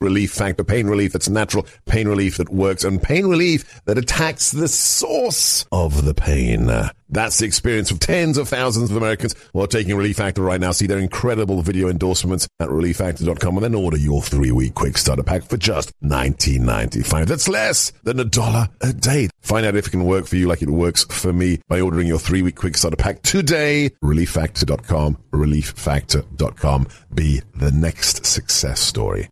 Relief Factor. Pain relief that's natural, pain relief that works, and pain relief that attacks the source of the pain. That's the experience of tens of thousands of Americans who are taking Relief Factor right now. See their incredible video endorsements at relieffactor.com and then order your 3-week quick starter pack for just $19.95. That's less than $1 a day. Find out if it can work for you like it works for me by ordering your 3-week quick starter pack today. relieffactor.com, relieffactor.com. Be the next success story.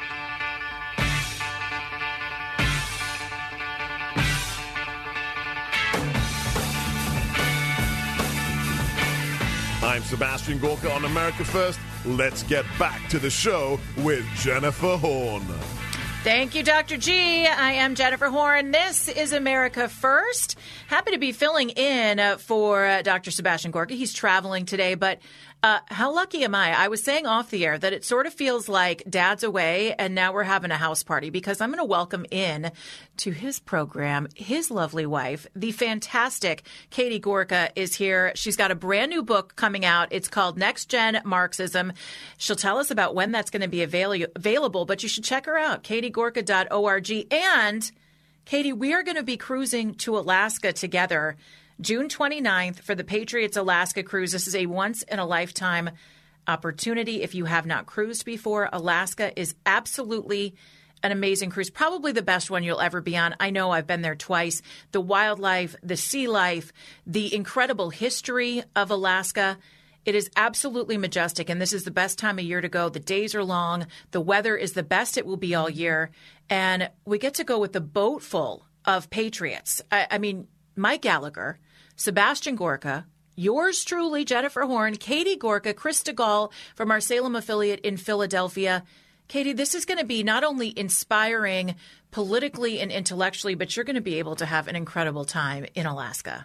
I'm Sebastian Gorka on America First. Let's get back to the show with Jennifer Horn. Thank you, Dr. G. I am Jennifer Horn. This is America First. Happy to be filling in for Dr. Sebastian Gorka. He's traveling today, but how lucky am I? I was saying off the air that it sort of feels like Dad's away and now we're having a house party because I'm going to welcome in to his program his lovely wife, the fantastic Katie Gorka is here. She's got a brand new book coming out. It's called Next Gen Marxism. She'll tell us about when that's going to be available, but you should check her out, katiegorka.org. And Katie, we are going to be cruising to Alaska together June 29th for the Patriots Alaska Cruise. This is a once-in-a-lifetime opportunity. If you have not cruised before, Alaska is absolutely an amazing cruise, probably the best one you'll ever be on. I know I've been there twice. The wildlife, the sea life, the incredible history of Alaska. It is absolutely majestic, and this is the best time of year to go. The days are long. The weather is the best it will be all year. And we get to go with a boat full of patriots. I mean, Mike Gallagher, Sebastian Gorka, yours truly, Jennifer Horn, Katie Gorka, Chris DeGaulle from our Salem affiliate in Philadelphia. Katie, this is going to be not only inspiring politically and intellectually, but you're going to be able to have an incredible time in Alaska.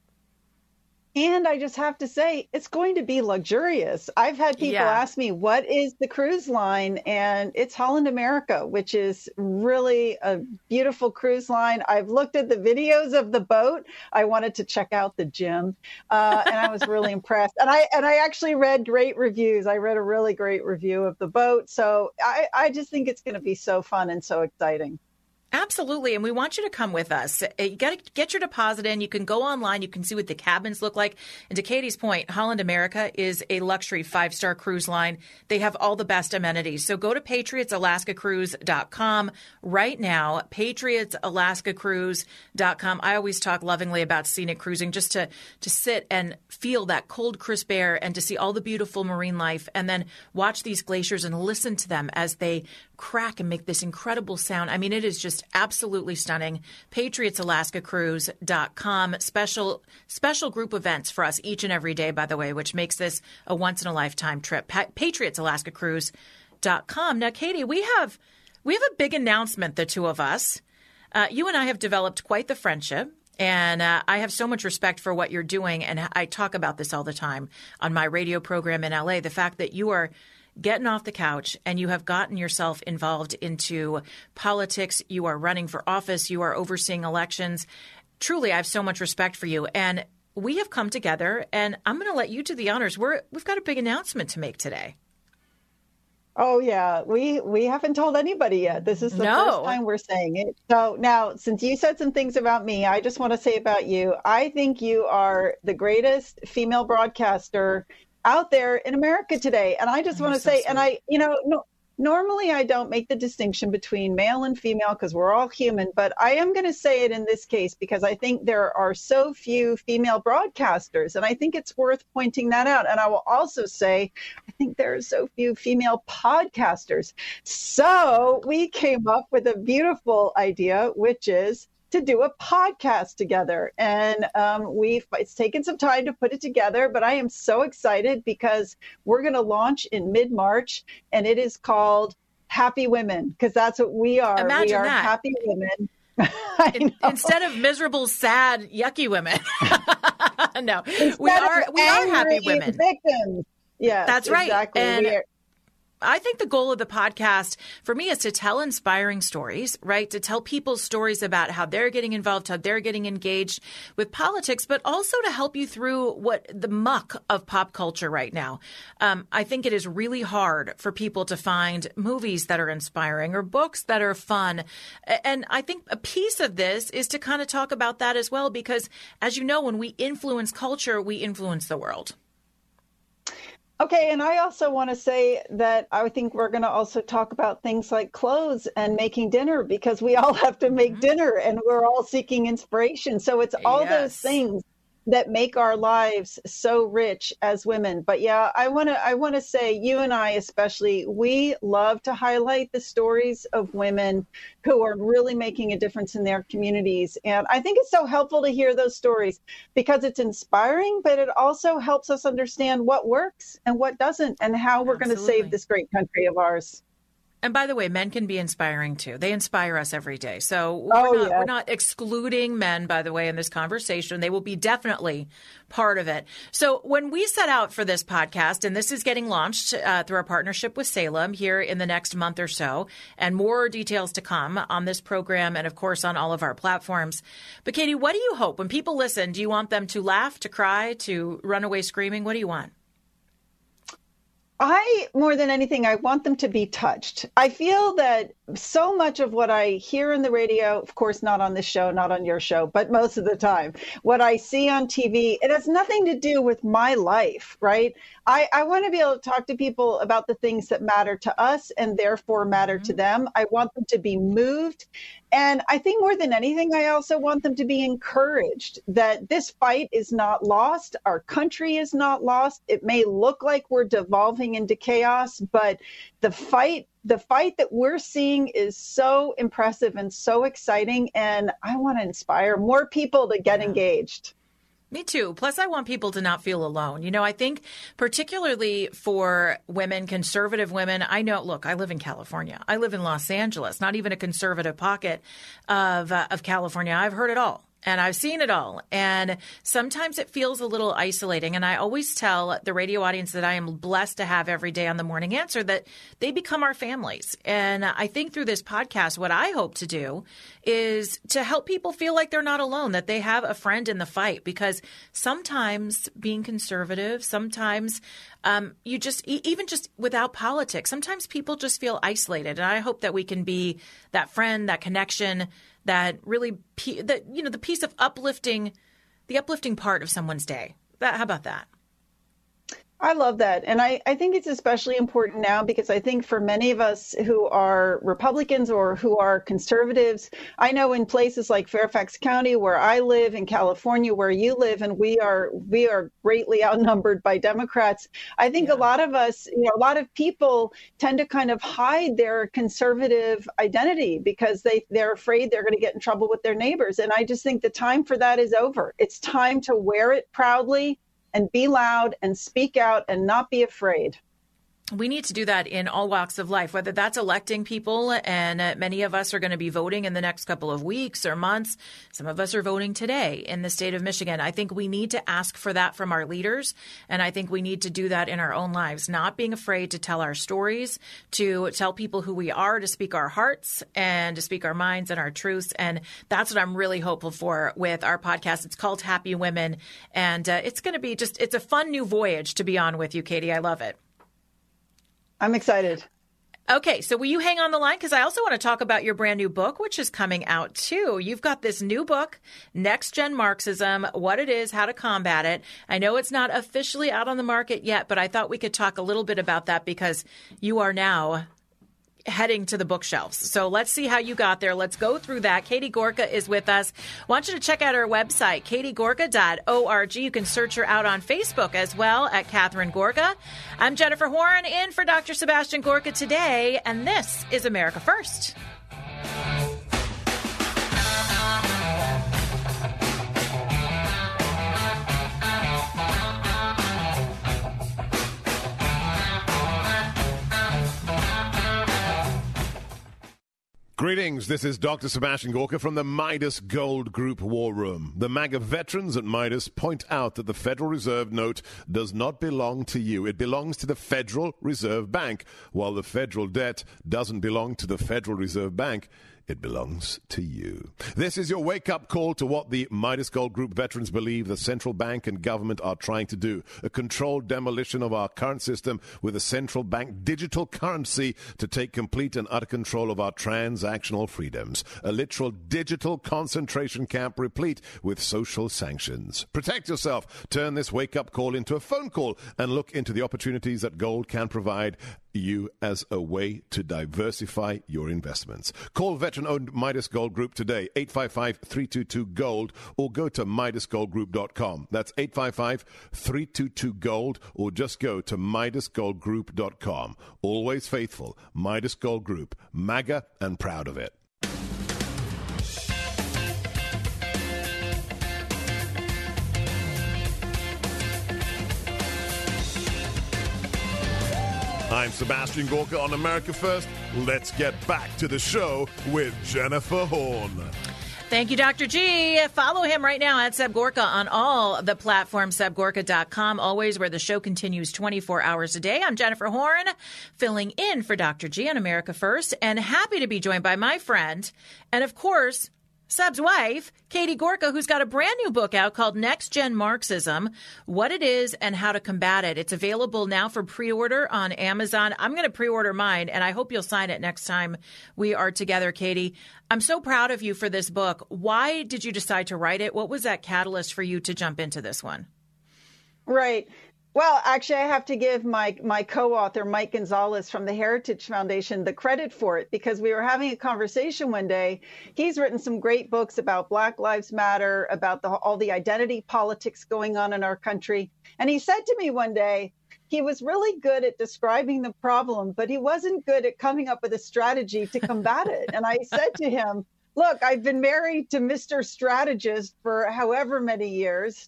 And I just have to say, it's going to be luxurious. I've had people ask me, what is the cruise line? And it's Holland America, which is really a beautiful cruise line. I've looked at the videos of the boat. I wanted to check out the gym, and I was really impressed. And I actually read great reviews. I read a really great review of the boat. So I just think it's going to be so fun and so exciting. Absolutely. And we want you to come with us. You got to get your deposit in. You can go online. You can see what the cabins look like. And to Katie's point, Holland America is a luxury 5-star cruise line. They have all the best amenities. So go to patriotsalaskacruise.com right now, patriotsalaskacruise.com. I always talk lovingly about scenic cruising, just to sit and feel that cold, crisp air and to see all the beautiful marine life and then watch these glaciers and listen to them as they crack and make this incredible sound. I mean, it is just absolutely stunning. PatriotsAlaskaCruise.com. Special group events for us each and every day, by the way, which makes this a once-in-a-lifetime trip. PatriotsAlaskaCruise.com. Now, Katie, we have a big announcement, the two of us. You and I have developed quite the friendship. And I have so much respect for what you're doing. And I talk about this all the time on my radio program in LA, the fact that you are getting off the couch and you have gotten yourself involved into politics. You are running for office. You are overseeing elections. Truly, I have so much respect for you. And we have come together, and I'm going to let you do the honors. We've got a big announcement to make today. Oh, yeah. We haven't told anybody yet. This is the first time we're saying it. So now, since you said some things about me, I just want to say about you, I think you are the greatest female broadcaster out there in America today. And I just want to say, and normally I don't make the distinction between male and female because we're all human, but I am going to say it in this case because I think there are so few female broadcasters, and I think it's worth pointing that out. And I will also say, I think there are so few female podcasters. So we came up with a beautiful idea, which is to do a podcast together. And it's taken some time to put it together, but I am so excited because we're going to launch in mid-March, and it is called Happy Women, because that's what we are. Imagine we are that. Happy women. Instead of miserable, sad, yucky women. No, we are happy women. Victims. Yes, that's right. Exactly. And I think the goal of the podcast for me is to tell inspiring stories, right? To tell people's stories about how they're getting involved, how they're getting engaged with politics, but also to help you through what the muck of pop culture right now. I think it is really hard for people to find movies that are inspiring or books that are fun. And I think a piece of this is to kind of talk about that as well, because as you know, when we influence culture, we influence the world. Okay, and I also want to say that I think we're going to also talk about things like clothes and making dinner, because we all have to make dinner and we're all seeking inspiration. So it's all those things that make our lives so rich as women. But yeah, I want to say, you and I especially, we love to highlight the stories of women who are really making a difference in their communities. And I think it's so helpful to hear those stories because it's inspiring, but it also helps us understand what works and what doesn't and how we're going to save this great country of ours. And by the way, men can be inspiring too. They inspire us every day. So we're not excluding men, by the way, in this conversation. They will be definitely part of it. So when we set out for this podcast, and this is getting launched through our partnership with Salem here in the next month or so, and more details to come on this program and, of course, on all of our platforms. But Katie, what do you hope when people listen? Do you want them to laugh, to cry, to run away screaming? What do you want? More than anything, I want them to be touched. I feel that so much of what I hear in the radio, of course, not on this show, not on your show, but most of the time, what I see on TV, it has nothing to do with my life, right? I want to be able to talk to people about the things that matter to us and therefore matter to them. I want them to be moved. And I think more than anything, I also want them to be encouraged that this fight is not lost. Our country is not lost. It may look like we're devolving into chaos, but the fight that we're seeing is so impressive and so exciting. And I want to inspire more people to get engaged. Me too. Plus, I want people to not feel alone. You know, I think particularly for women, conservative women, I know, look, I live in California. I live in Los Angeles, not even a conservative pocket of California. I've heard it all. And I've seen it all. And sometimes it feels a little isolating. And I always tell the radio audience that I am blessed to have every day on The Morning Answer that they become our families. And I think through this podcast, what I hope to do is to help people feel like they're not alone, that they have a friend in the fight. Because sometimes being conservative, sometimes you just, even just without politics, sometimes people just feel isolated. And I hope that we can be that friend, that connection, that really, the piece of uplifting, the uplifting part of someone's day. How about that? I love that. And I think it's especially important now because I think for many of us who are Republicans or who are conservatives, I know in places like Fairfax County where I live, in California where you live, and we are greatly outnumbered by Democrats. I think a lot of us, a lot of people tend to kind of hide their conservative identity because they're afraid they're going to get in trouble with their neighbors. And I just think the time for that is over. It's time to wear it proudly and be loud and speak out and not be afraid. We need to do that in all walks of life, whether that's electing people, and many of us are going to be voting in the next couple of weeks or months. Some of us are voting today in the state of Michigan. I think we need to ask for that from our leaders, and I think we need to do that in our own lives, not being afraid to tell our stories, to tell people who we are, to speak our hearts and to speak our minds and our truths. And that's what I'm really hopeful for with our podcast. It's called Happy Women, and it's going to be it's a fun new voyage to be on with you, Katie. I love it. I'm excited. Okay, so will you hang on the line? Because I also want to talk about your brand new book, which is coming out too. You've got this new book, Next Gen Marxism, what it is, how to combat it. I know it's not officially out on the market yet, but I thought we could talk a little bit about that because you are now heading to the bookshelves. So let's see how you got there. Let's go through that. Katie Gorka is with us. I want you to check out her website, katiegorka.org. You can search her out on Facebook as well at Catherine Gorka. I'm Jennifer Horn in for Dr. Sebastian Gorka today, and this is America First. Greetings, this is Dr. Sebastian Gorka from the Midas Gold Group War Room. The MAGA veterans at Midas point out that the Federal Reserve note does not belong to you. It belongs to the Federal Reserve Bank, while the federal debt doesn't belong to the Federal Reserve Bank. It belongs to you. This is your wake-up call to what the Midas Gold Group veterans believe the central bank and government are trying to do. A controlled demolition of our current system with a central bank digital currency to take complete and utter control of our transactional freedoms. A literal digital concentration camp replete with social sanctions. Protect yourself. Turn this wake-up call into a phone call and look into the opportunities that gold can provide you as a way to diversify your investments. Call veteran-owned Midas Gold Group today, 855-322-GOLD, or go to MidasGoldGroup.com. That's 855-322-GOLD, or just go to MidasGoldGroup.com. Always faithful, Midas Gold Group, MAGA and proud of it. I'm Sebastian Gorka on America First. Let's get back to the show with Jennifer Horn. Thank you, Dr. G. Follow him right now at Seb Gorka on all the platforms, sebgorka.com, always where the show continues 24 hours a day. I'm Jennifer Horn, filling in for Dr. G on America First, and happy to be joined by my friend and, of course, Seb's wife, Katie Gorka, who's got a brand new book out called Next Gen Marxism, What It Is and How to Combat It. It's available now for pre-order on Amazon. I'm going to pre-order mine, and I hope you'll sign it next time we are together, Katie. I'm so proud of you for this book. Why did you decide to write it? What was that catalyst for you to jump into this one? Right. Well, actually, I have to give my co-author, Mike Gonzalez from the Heritage Foundation, the credit for it, because we were having a conversation one day. He's written some great books about Black Lives Matter, about all the identity politics going on in our country. And he said to me one day, he was really good at describing the problem, but he wasn't good at coming up with a strategy to combat it. And I said to him, look, I've been married to Mr. Strategist for however many years,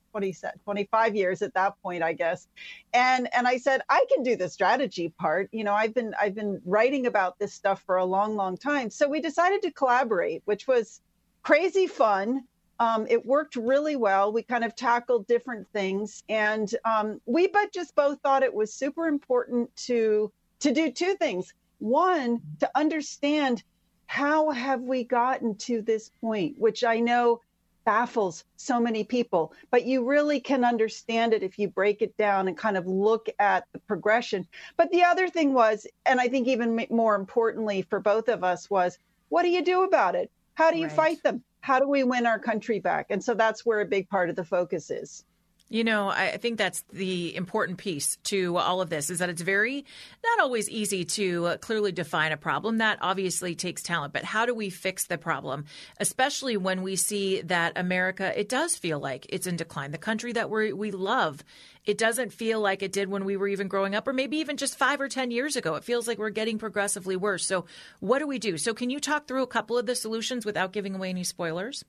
25 years at that point, I guess. And I said, I can do the strategy part. You know, I've been writing about this stuff for a long, long time. So we decided to collaborate, which was crazy fun. It worked really well. We kind of tackled different things. And we just both thought it was super important to do two things. One, to understand how have we gotten to this point, which I know baffles so many people, but you really can understand it if you break it down and kind of look at the progression. But the other thing was, and I think even more importantly for both of us, was what do you do about it? How do you fight them? How do we win our country back? And so that's where a big part of the focus is. You know, I think that's the important piece to all of this, is that it's not always easy to clearly define a problem. That obviously takes talent. But how do we fix the problem, especially when we see that America, it does feel like it's in decline. The country that we love, it doesn't feel like it did when we were even growing up, or maybe even just 5 or 10 years ago. It feels like we're getting progressively worse. So what do we do? So can you talk through a couple of the solutions without giving away any spoilers?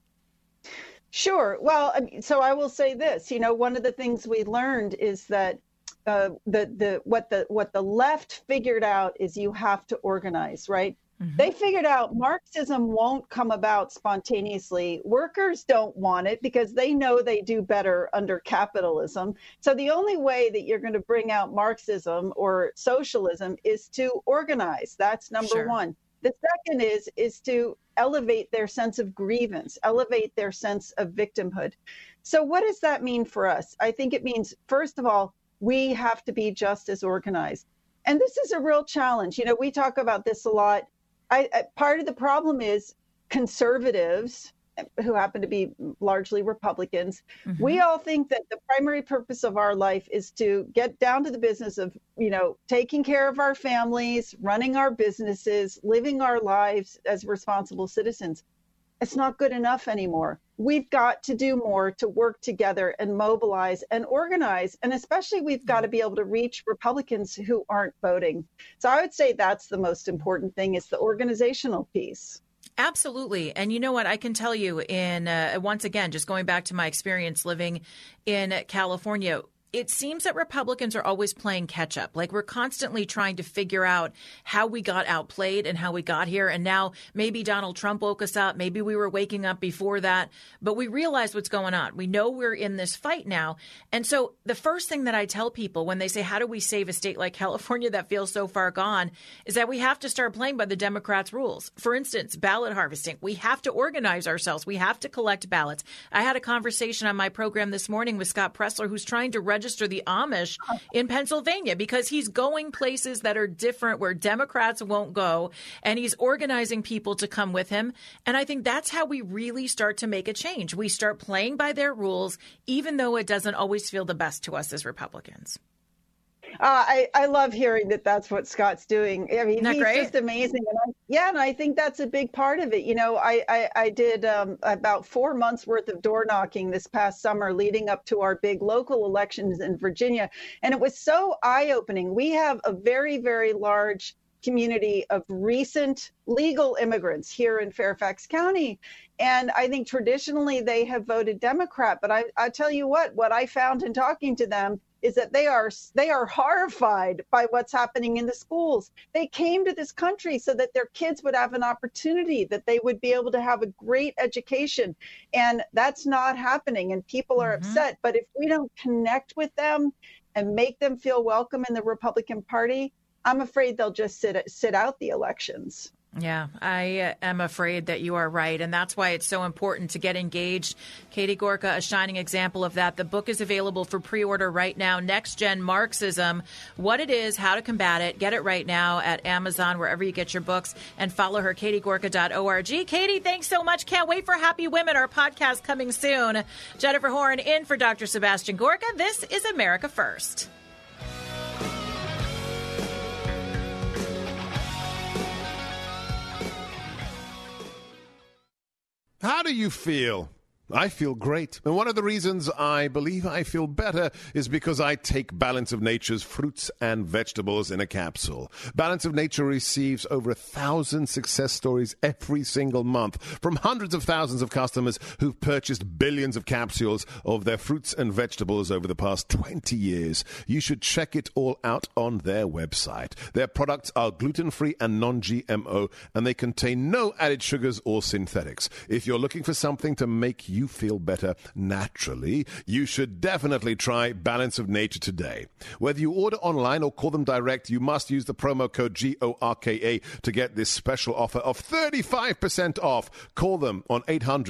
Sure. Well, so I will say this, you know, one of the things we learned is that what the left figured out is you have to organize, right? Mm-hmm. They figured out Marxism won't come about spontaneously. Workers don't want it because they know they do better under capitalism. So the only way that you're going to bring out Marxism or socialism is to organize. That's number one. The second is to elevate their sense of grievance, elevate their sense of victimhood. So what does that mean for us? I think it means, first of all, we have to be just as organized. And this is a real challenge. You know, we talk about this a lot. Part of the problem is conservatives, who happen to be largely Republicans, mm-hmm. we all think that the primary purpose of our life is to get down to the business of, you know, taking care of our families, running our businesses, living our lives as responsible citizens. It's not good enough anymore. We've got to do more to work together and mobilize and organize. And especially we've got to be able to reach Republicans who aren't voting. So I would say that's the most important thing, is the organizational piece. Absolutely. And you know what? I can tell you once again, just going back to my experience living in California, it seems that Republicans are always playing catch up. Like we're constantly trying to figure out how we got outplayed and how we got here. And now maybe Donald Trump woke us up. Maybe we were waking up before that. But we realize what's going on. We know we're in this fight now. And so the first thing that I tell people when they say, how do we save a state like California that feels so far gone, is that we have to start playing by the Democrats' rules. For instance, ballot harvesting. We have to organize ourselves. We have to collect ballots. I had a conversation on my program this morning with Scott Pressler, who's trying to register the Amish in Pennsylvania because he's going places that are different where Democrats won't go, and he's organizing people to come with him. And I think that's how we really start to make a change. We start playing by their rules, even though it doesn't always feel the best to us as Republicans. I love hearing that that's what Scott's doing. I mean, he's just amazing. And I think that's a big part of it. You know, I did about 4 months worth of door knocking this past summer leading up to our big local elections in Virginia. And it was so eye-opening. We have a very, very large community of recent legal immigrants here in Fairfax County. And I think traditionally they have voted Democrat. But I tell you what I found in talking to them is that they are horrified by what's happening in the schools. They came to this country so that their kids would have an opportunity, that they would be able to have a great education. And that's not happening. And people are upset. But if we don't connect with them and make them feel welcome in the Republican Party, I'm afraid they'll just sit out the elections. Yeah, I am afraid that you are right. And that's why it's so important to get engaged. Katie Gorka, a shining example of that. The book is available for pre-order right now. Next Gen Marxism, what it is, how to combat it. Get it right now at Amazon, wherever you get your books. And follow her, katiegorka.org. Katie, thanks so much. Can't wait for Happy Women, our podcast coming soon. Jennifer Horn in for Dr. Sebastian Gorka. This is America First. How do you feel? I feel great. And one of the reasons I believe I feel better is because I take Balance of Nature's fruits and vegetables in a capsule. Balance of Nature receives over 1,000 success stories every single month from hundreds of thousands of customers who've purchased billions of capsules of their fruits and vegetables over the past 20 years. You should check it all out on their website. Their products are gluten-free and non-GMO, and they contain no added sugars or synthetics. If you're looking for something to make you feel better naturally, you should definitely try Balance of Nature today. Whether you order online or call them direct, you must use the promo code GORKA to get this special offer of 35% off. Call them on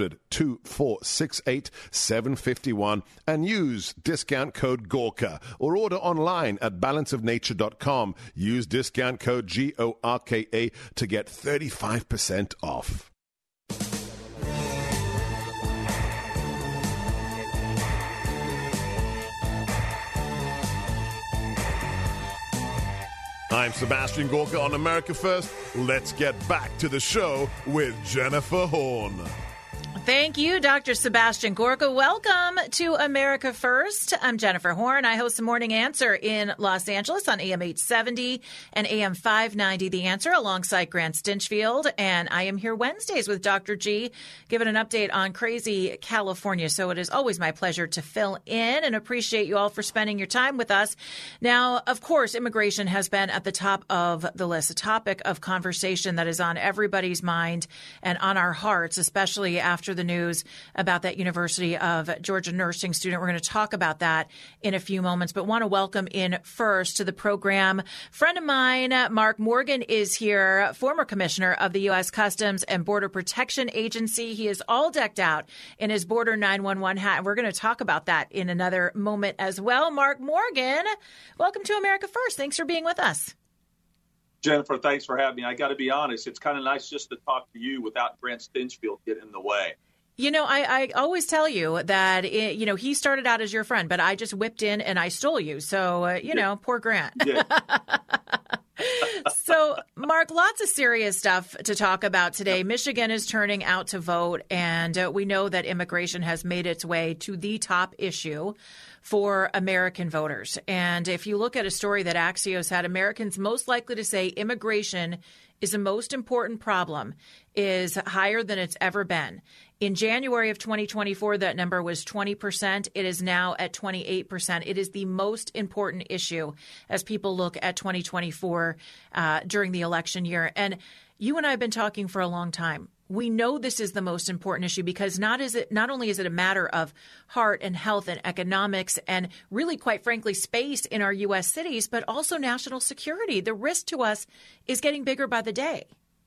800-2468-751 and use discount code GORKA, or order online at balanceofnature.com. Use discount code GORKA to get 35% off. I'm Sebastian Gorka on America First. Let's get back to the show with Jennifer Horn. Thank you, Dr. Sebastian Gorka. Welcome to America First. I'm Jennifer Horn. I host the Morning Answer in Los Angeles on AM 870 and AM 590, The Answer, alongside Grant Stinchfield. And I am here Wednesdays with Dr. G, giving an update on crazy California. So it is always my pleasure to fill in and appreciate you all for spending your time with us. Now, of course, immigration has been at the top of the list, a topic of conversation that is on everybody's mind and on our hearts, especially after the news about that University of Georgia nursing student. We're going to talk about that in a few moments, but want to welcome in first to the program. Friend of mine, Mark Morgan, is here, former commissioner of the U.S. Customs and Border Protection Agency. He is all decked out in his Border 911 hat, and we're going to talk about that in another moment as well. Mark Morgan, welcome to America First. Thanks for being with us. Jennifer, thanks for having me. I got to be honest, it's kind of nice just to talk to you without Grant Stinchfield getting in the way. You know, I always tell you that, he started out as your friend, but I just whipped in and I stole you. So, poor Grant. Yeah. So, Mark, lots of serious stuff to talk about today. Michigan is turning out to vote, and we know that immigration has made its way to the top issue for American voters. And if you look at a story that Axios had, Americans most likely to say immigration is the most important problem is higher than it's ever been. In January of 2024, that number was 20%. It is now at 28%. It is the most important issue as people look at 2024 during the election year. And you and I have been talking for a long time. We know this is the most important issue because not only is it a matter of heart and health and economics and really, quite frankly, space in our U.S. cities, but also national security. The risk to us is getting bigger by the day.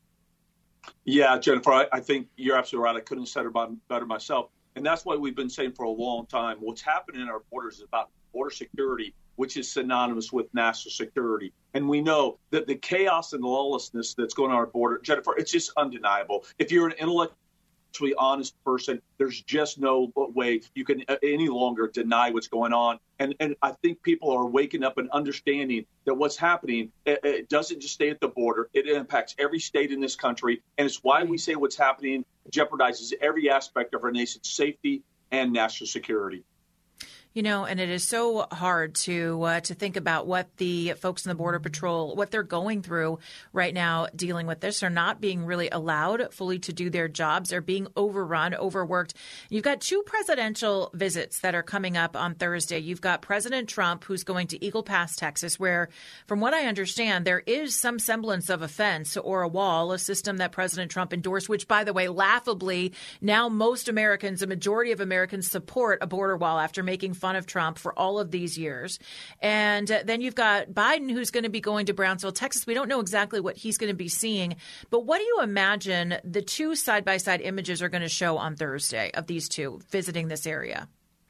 Yeah, Jennifer, I think you're absolutely right. I couldn't have said it better myself. And that's why we've been saying for a long time, what's happening in our borders is about border security, which is synonymous with national security. And we know that the chaos and lawlessness that's going on our border, Jennifer, it's just undeniable. If you're an intellectually honest person, there's just no way you can any longer deny what's going on. And I think people are waking up and understanding that what's happening, it doesn't just stay at the border. It impacts every state in this country. And it's why we say what's happening jeopardizes every aspect of our nation's safety and national security. You know, and it is so hard to think about what the folks in the Border Patrol, what they're going through right now dealing with this. They're not being really allowed fully to do their jobs. They're being overrun, overworked. You've got two presidential visits that are coming up on Thursday. You've got President Trump, who's going to Eagle Pass, Texas, where, from what I understand, there is some semblance of a fence or a wall, a system that President Trump endorsed, which, by the way, laughably, now most Americans, a majority of Americans, support a border wall after making fun of Trump for all of these years. And then you've got Biden, who's going to be going to Brownsville, Texas. We don't know exactly what he's going to be seeing. But what do you imagine the two side-by-side images are going to show on Thursday of these two visiting this area?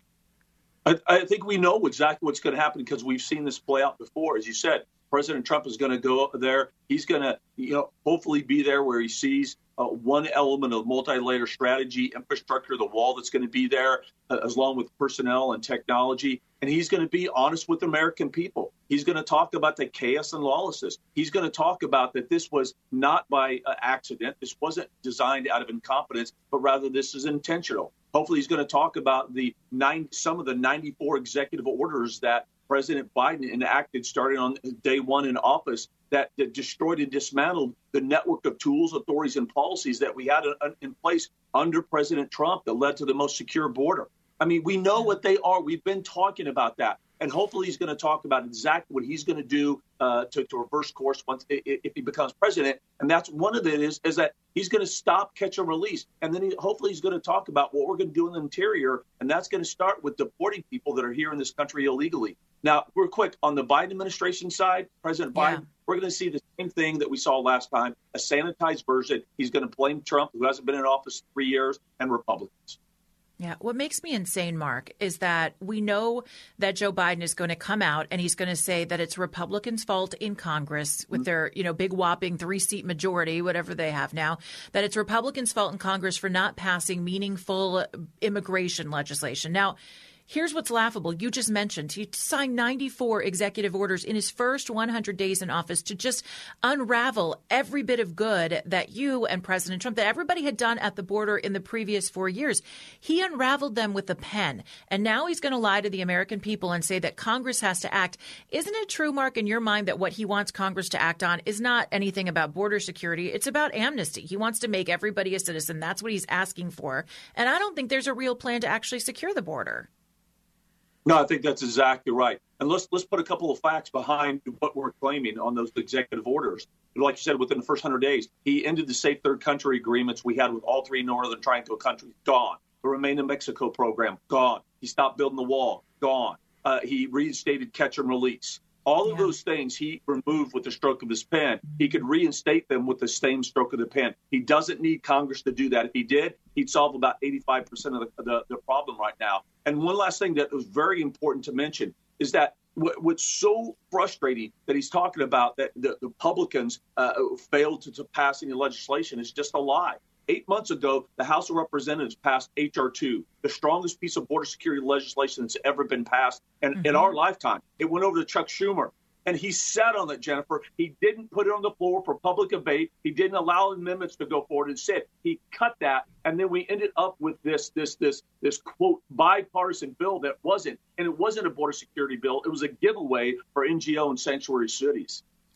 I think we know exactly what's going to happen because we've seen this play out before. As you said, President Trump is going to go there. He's going to, hopefully be there where he sees one element of multi-layer strategy, infrastructure, the wall that's going to be there, along with personnel and technology. And he's going to be honest with the American people. He's going to talk about the chaos and lawlessness. He's going to talk about that this was not by accident. This wasn't designed out of incompetence, but rather this is intentional. Hopefully he's going to talk about some of the 94 executive orders that President Biden enacted starting on day one in office that destroyed and dismantled the network of tools, authorities, and policies that we had in place under President Trump that led to the most secure border. I mean, we know what they are. We've been talking about that. And hopefully he's going to talk about exactly what he's going to do to reverse course if he becomes president. And that's one of it is that he's going to stop, catch, and release. And then hopefully he's going to talk about what we're going to do in the interior. And that's going to start with deporting people that are here in this country illegally. Now, real quick, on the Biden administration side, President Biden, we're going to see the same thing that we saw last time, a sanitized version. He's going to blame Trump, who hasn't been in office 3 years, and Republicans. Yeah. What makes me insane, Mark, is that we know that Joe Biden is going to come out and he's going to say that it's Republicans' fault in Congress with their, big whopping 3-seat majority, whatever they have now, that it's Republicans' fault in Congress for not passing meaningful immigration legislation. Now, here's what's laughable. You just mentioned he signed 94 executive orders in his first 100 days in office to just unravel every bit of good that you and President Trump, that everybody had done at the border in the previous 4 years. He unraveled them with a pen. And now he's going to lie to the American people and say that Congress has to act. Isn't it true, Mark, in your mind that what he wants Congress to act on is not anything about border security? It's about amnesty. He wants to make everybody a citizen. That's what he's asking for. And I don't think there's a real plan to actually secure the border. No, I think that's exactly right. And let's put a couple of facts behind what we're claiming on those executive orders. Like you said, within the first 100 days, he ended the safe third country agreements we had with all three Northern Triangle countries. Gone. The Remain in Mexico program. Gone. He stopped building the wall. Gone. He reinstated catch and release. All of those things he removed with the stroke of his pen. He could reinstate them with the same stroke of the pen. He doesn't need Congress to do that. If he did, he'd solve about 85% of the problem right now. And one last thing that was very important to mention is that what's so frustrating that he's talking about that the Republicans failed to pass any legislation is just a lie. 8 months ago, the House of Representatives passed H.R. 2, the strongest piece of border security legislation that's ever been passed in our lifetime. It went over to Chuck Schumer, and he sat on it, Jennifer. He didn't put it on the floor for public debate. He didn't allow amendments to go forward. Instead, he cut that, and then we ended up with this quote bipartisan bill that wasn't, and it wasn't a border security bill. It was a giveaway for NGO and sanctuary cities.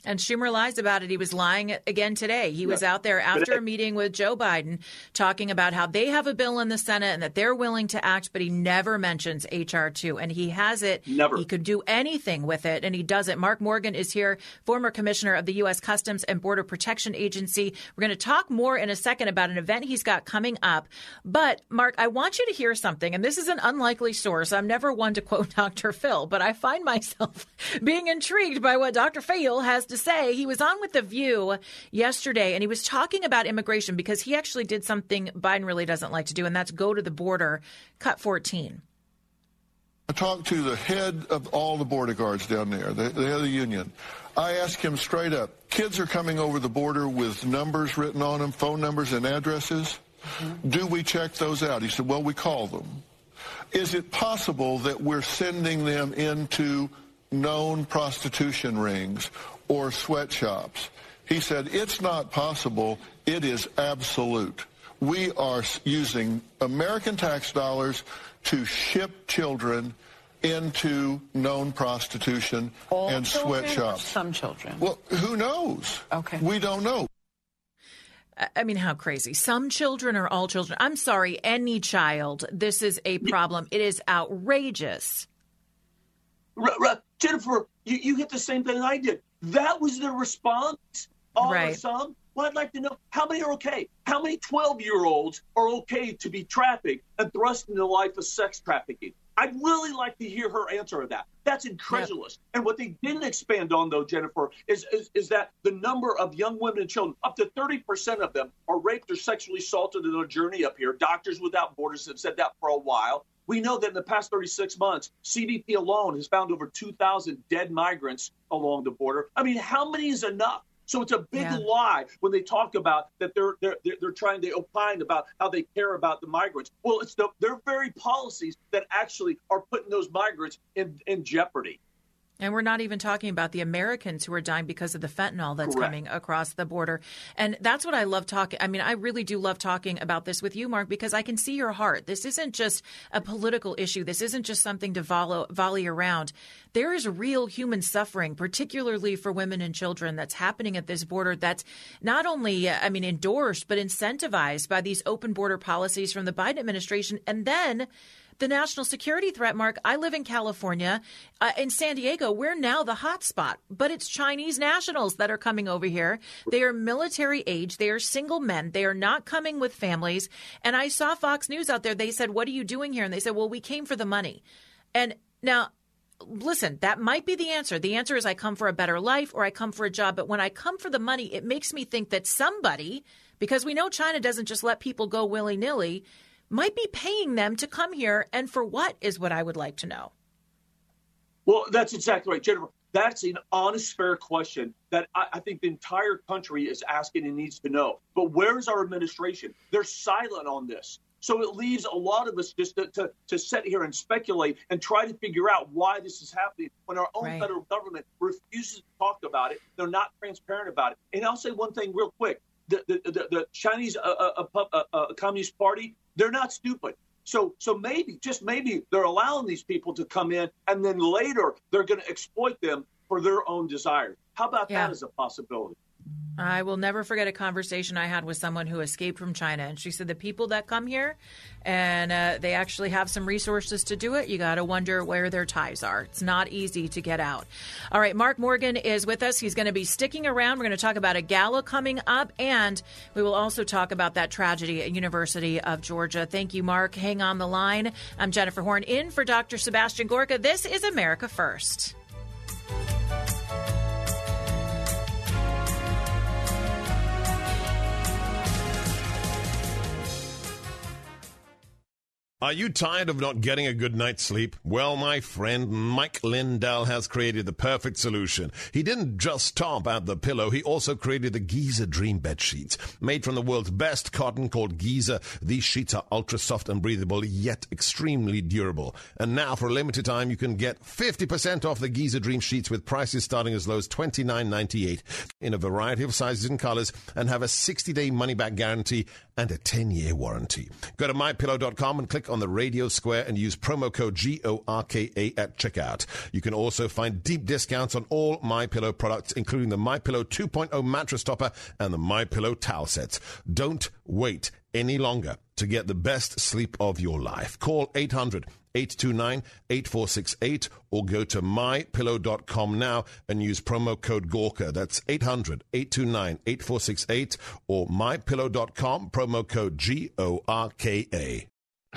And Schumer lies about it. He was lying again today. He was out there after a meeting with Joe Biden talking about how they have a bill in the Senate and that they're willing to act, but he never mentions H.R. 2. And he has it. Never. He could do anything with it, and he doesn't. Mark Morgan is here, former commissioner of the U.S. Customs and Border Protection Agency. We're going to talk more in a second about an event he's got coming up. But, Mark, I want you to hear something, and this is an unlikely source. I'm never one to quote Dr. Phil, but I find myself being intrigued by what Dr. Phil has to say. He was on with The View yesterday, and he was talking about immigration because he actually did something Biden really doesn't like to do, and that's go to the border, cut 14. I talked to the head of all the border guards down there, the head of the union. I asked him straight up, kids are coming over the border with numbers written on them, phone numbers and addresses. Do we check those out? He said, well, we call them. Is it possible that we're sending them into known prostitution rings or sweatshops? He said, it's not possible. It is absolute. We are using American tax dollars to ship children into known prostitution and sweatshops. Some children. Well, who knows? Okay. We don't know. I mean, how crazy. Some children or all children. I'm sorry, any child. This is a problem. It is outrageous. Jennifer, you hit the same thing I did. That was the response? All or some? Well, I'd like to know how many are okay. How many 12-year-olds are okay to be trafficked and thrust into the life of sex trafficking? I'd really like to hear her answer to that. That's incredulous. Yep. And what they didn't expand on, though, Jennifer, is that the number of young women and children, up to 30% of them are raped or sexually assaulted in their journey up here. Doctors Without Borders have said that for a while. We know that in the past 36 months, CBP alone has found over 2,000 dead migrants along the border. I mean, how many is enough? So it's a big lie when they talk about that they're trying to opine about how they care about the migrants. Well, it's their very policies that actually are putting those migrants in jeopardy. And we're not even talking about the Americans who are dying because of the fentanyl that's coming across the border. And that's what I love talking. I mean, I really do love talking about this with you, Mark, because I can see your heart. This isn't just a political issue. This isn't just something to volley around. There is real human suffering, particularly for women and children, that's happening at this border that's not only, endorsed, but incentivized by these open border policies from the Biden administration. And then the national security threat, Mark. I live in California. In San Diego, we're now the hot spot, but it's Chinese nationals that are coming over here. They are military age. They are single men. They are not coming with families. And I saw Fox News out there. They said, what are you doing here? And they said, well, we came for the money. And now, listen, that might be the answer. The answer is I come for a better life or I come for a job. But when I come for the money, it makes me think that somebody, because we know China doesn't just let people go willy-nilly, might be paying them to come here. And for what is what I would like to know. Well, that's exactly right, Jennifer. That's an honest, fair question that I think the entire country is asking and needs to know. But where's our administration? They're silent on this. So it leaves a lot of us just to sit here and speculate and try to figure out why this is happening when our own federal government refuses to talk about it. They're not transparent about it. And I'll say one thing real quick. The Chinese Communist Party, they're not stupid. So maybe, just maybe, they're allowing these people to come in and then later they're going to exploit them for their own desires. How about that as a possibility? I will never forget a conversation I had with someone who escaped from China. And she said the people that come here and they actually have some resources to do it, you got to wonder where their ties are. It's not easy to get out. All right, Mark Morgan is with us. He's going to be sticking around. We're going to talk about a gala coming up, and we will also talk about that tragedy at University of Georgia. Thank you, Mark. Hang on the line. I'm Jennifer Horn in for Dr. Sebastian Gorka. This is America First. Are you tired of not getting a good night's sleep? Well, my friend Mike Lindell has created the perfect solution. He didn't just stop at the pillow, he also created the Giza Dream Bed Sheets. Made from the world's best cotton called Giza, these sheets are ultra soft and breathable, yet extremely durable. And now, for a limited time, you can get 50% off the Giza Dream Sheets with prices starting as low as $29.98 in a variety of sizes and colors, and have a 60-day money-back guarantee and a 10-year warranty. Go to mypillow.com and click on the radio square and use promo code GORKA at checkout. You can also find deep discounts on all MyPillow products, including the MyPillow 2.0 mattress topper and the MyPillow towel sets. Don't wait any longer to get the best sleep of your life. Call 800-829-8468 or go to mypillow.com now and use promo code GORKA. That's 800-829-8468 or mypillow.com, promo code GORKA.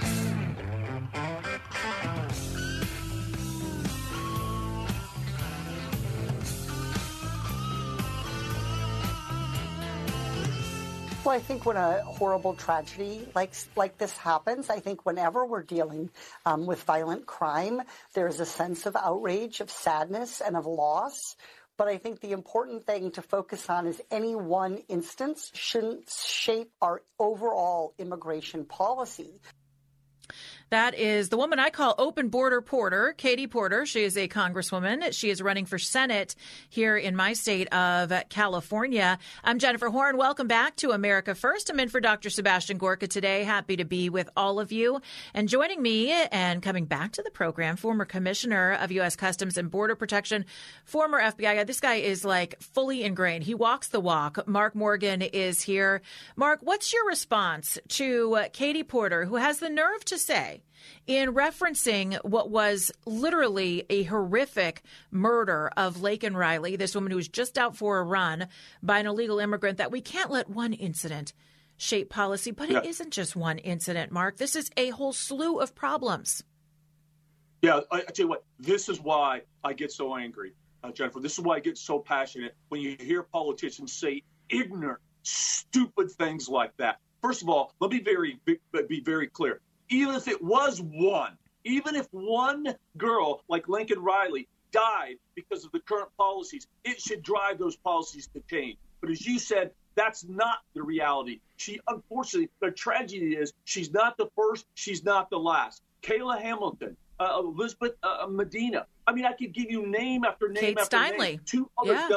Well, I think when a horrible tragedy like this happens, I think whenever we're dealing with violent crime, there's a sense of outrage, of sadness, and of loss. But I think the important thing to focus on is any one instance shouldn't shape our overall immigration policy. That is the woman I call Open Border Porter, Katie Porter. She is a congresswoman. She is running for Senate here in my state of California. I'm Jennifer Horn. Welcome back to America First. I'm in for Dr. Sebastian Gorka today. Happy to be with all of you. And joining me and coming back to the program, former Commissioner of U.S. Customs and Border Protection, former FBI guy. This guy is like fully ingrained. He walks the walk. Mark Morgan is here. Mark, what's your response to Katie Porter, who has the nerve to say, in referencing what was literally a horrific murder of Laken Riley, this woman who was just out for a run by an illegal immigrant, that we can't let one incident shape policy? But it isn't just one incident, Mark. This is a whole slew of problems. Yeah, I tell you what, this is why I get so angry, Jennifer. This is why I get so passionate when you hear politicians say ignorant, stupid things like that. First of all, let me be very clear. Even if it was one, even if one girl like Laken Riley died because of the current policies, it should drive those policies to change. But as you said, that's not the reality. Unfortunately, the tragedy is she's not the first, she's not the last. Kayla Hamilton, Elizabeth Medina. I mean, I could give you name after name Kate after Steinle. name. Two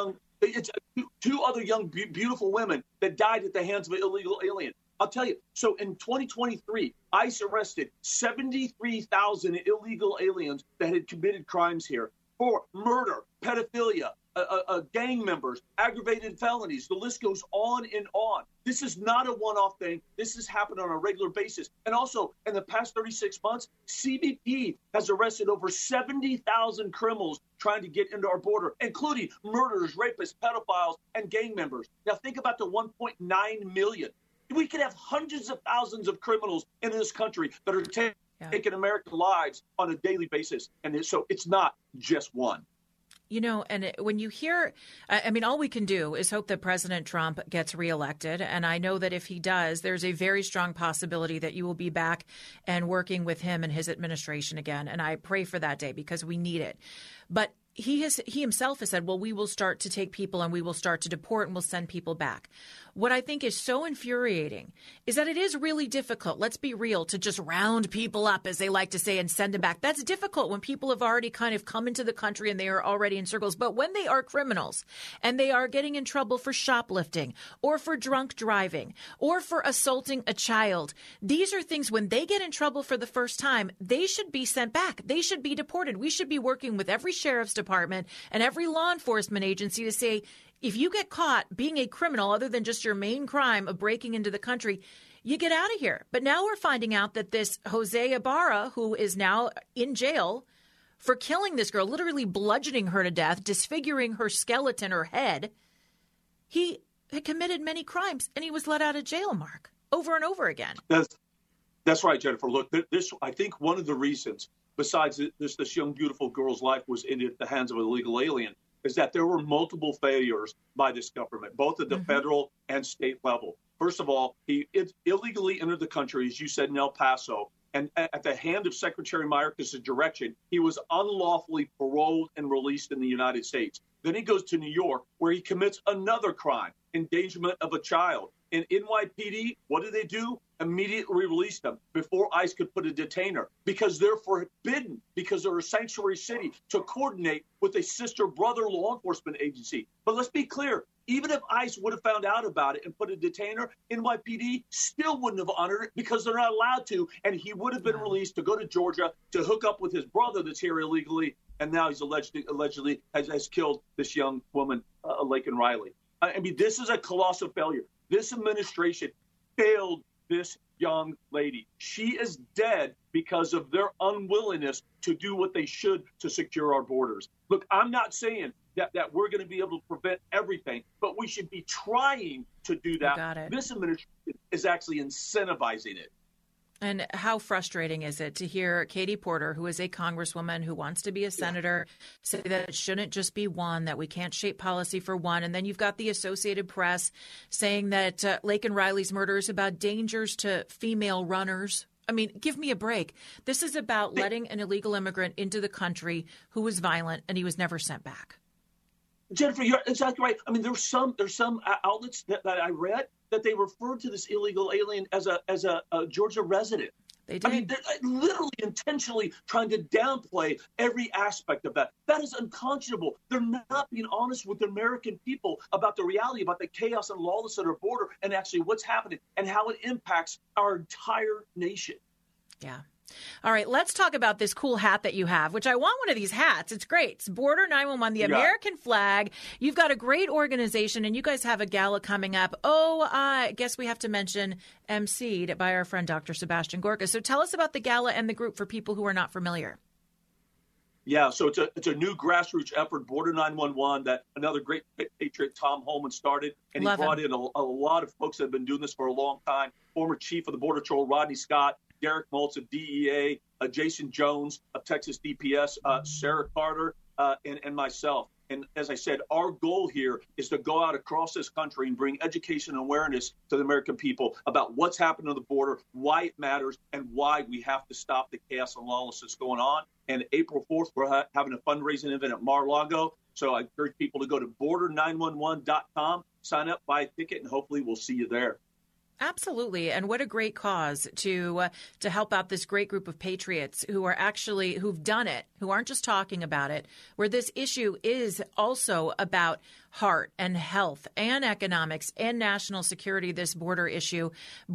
other young, beautiful women that died at the hands of an illegal alien. I'll tell you, so in 2023, ICE arrested 73,000 illegal aliens that had committed crimes here for murder, pedophilia, gang members, aggravated felonies. The list goes on and on. This is not a one-off thing. This has happened on a regular basis. And also, in the past 36 months, CBP has arrested over 70,000 criminals trying to get into our border, including murderers, rapists, pedophiles, and gang members. Now, think about the 1.9 million. We could have hundreds of thousands of criminals in this country that are taking American lives on a daily basis. And so it's not just one. You know, and when you hear, I mean, all we can do is hope that President Trump gets reelected. And I know that if he does, there's a very strong possibility that you will be back and working with him and his administration again. And I pray for that day because we need it. But he himself has said, well, we will start to take people and we will start to deport and we'll send people back. What I think is so infuriating is that it is really difficult, let's be real, to just round people up, as they like to say, and send them back. That's difficult when people have already kind of come into the country and they are already in circles. But when they are criminals and they are getting in trouble for shoplifting or for drunk driving or for assaulting a child, these are things when they get in trouble for the first time, they should be sent back. They should be deported. We should be working with every sheriff's department and every law enforcement agency to say, if you get caught being a criminal other than just your main crime of breaking into the country, you get out of here. But now we're finding out that this Jose Ibarra, who is now in jail for killing this girl, literally bludgeoning her to death, disfiguring her skeleton, her head, he had committed many crimes and he was let out of jail, Mark, over and over again. That's right, Jennifer. Look, this, I think one of the reasons, besides this young, beautiful girl's life was in the hands of an illegal alien, is that there were multiple failures by this government, both at the federal and state level. First of all, he illegally entered the country, as you said, in El Paso. And at the hand of Secretary Mayorkas' direction, he was unlawfully paroled and released in the United States. Then he goes to New York, where he commits another crime, endangerment of a child. In NYPD, what do? Immediately release them before ICE could put a detainer, because they're forbidden, because they're a sanctuary city, to coordinate with a sister brother law enforcement agency. But let's be clear, Even if ICE would have found out about it and put a detainer, NYPD still wouldn't have honored it because they're not allowed to. And he would have been released to go to Georgia to hook up with his brother that's here illegally. And now he's allegedly has killed this young woman, Laken Riley. I mean, this is a colossal failure. This administration failed this young lady. She is dead because of their unwillingness to do what they should to secure our borders. Look, I'm not saying that we're going to be able to prevent everything, but we should be trying to do that. This administration is actually incentivizing it. And how frustrating is it to hear Katie Porter, who is a congresswoman who wants to be a senator, say that it shouldn't just be one, that we can't shape policy for one. And then you've got the Associated Press saying that Laken Riley's murder is about dangers to female runners. I mean, give me a break. This is about letting an illegal immigrant into the country who was violent and he was never sent back. Jennifer, you're exactly right. I mean, there's some outlets that I read that they referred to this illegal alien as a Georgia resident. They did. I mean, they're literally intentionally trying to downplay every aspect of that. That is unconscionable. They're not being honest with the American people about the reality, about the chaos and lawlessness at our border, and actually what's happening and how it impacts our entire nation. Yeah. All right, let's talk about this cool hat that you have, which I want one of these hats. It's great. It's Border 911, the American flag. You've got a great organization, and you guys have a gala coming up. I guess we have to mention emceed by our friend Dr. Sebastian Gorka. So tell us about the gala and the group for people who are not familiar. Yeah, so it's a new grassroots effort, Border 911, that another great patriot, Tom Homan, started. And he brought in a lot of folks that have been doing this for a long time. Former chief of the Border Patrol, Rodney Scott, Derek Maltz of DEA, Jason Jones of Texas DPS, Sarah Carter, and myself. And as I said, our goal here is to go out across this country and bring education and awareness to the American people about what's happening on the border, why it matters, and why we have to stop the chaos and lawlessness going on. And April 4th, we're having a fundraising event at Mar-a-Lago. So I encourage people to go to border911.com, sign up, buy a ticket, and hopefully we'll see you there. Absolutely. And what a great cause to help out this great group of patriots who've done it, who aren't just talking about it, where this issue is also about heart and health and economics and national security, this border issue.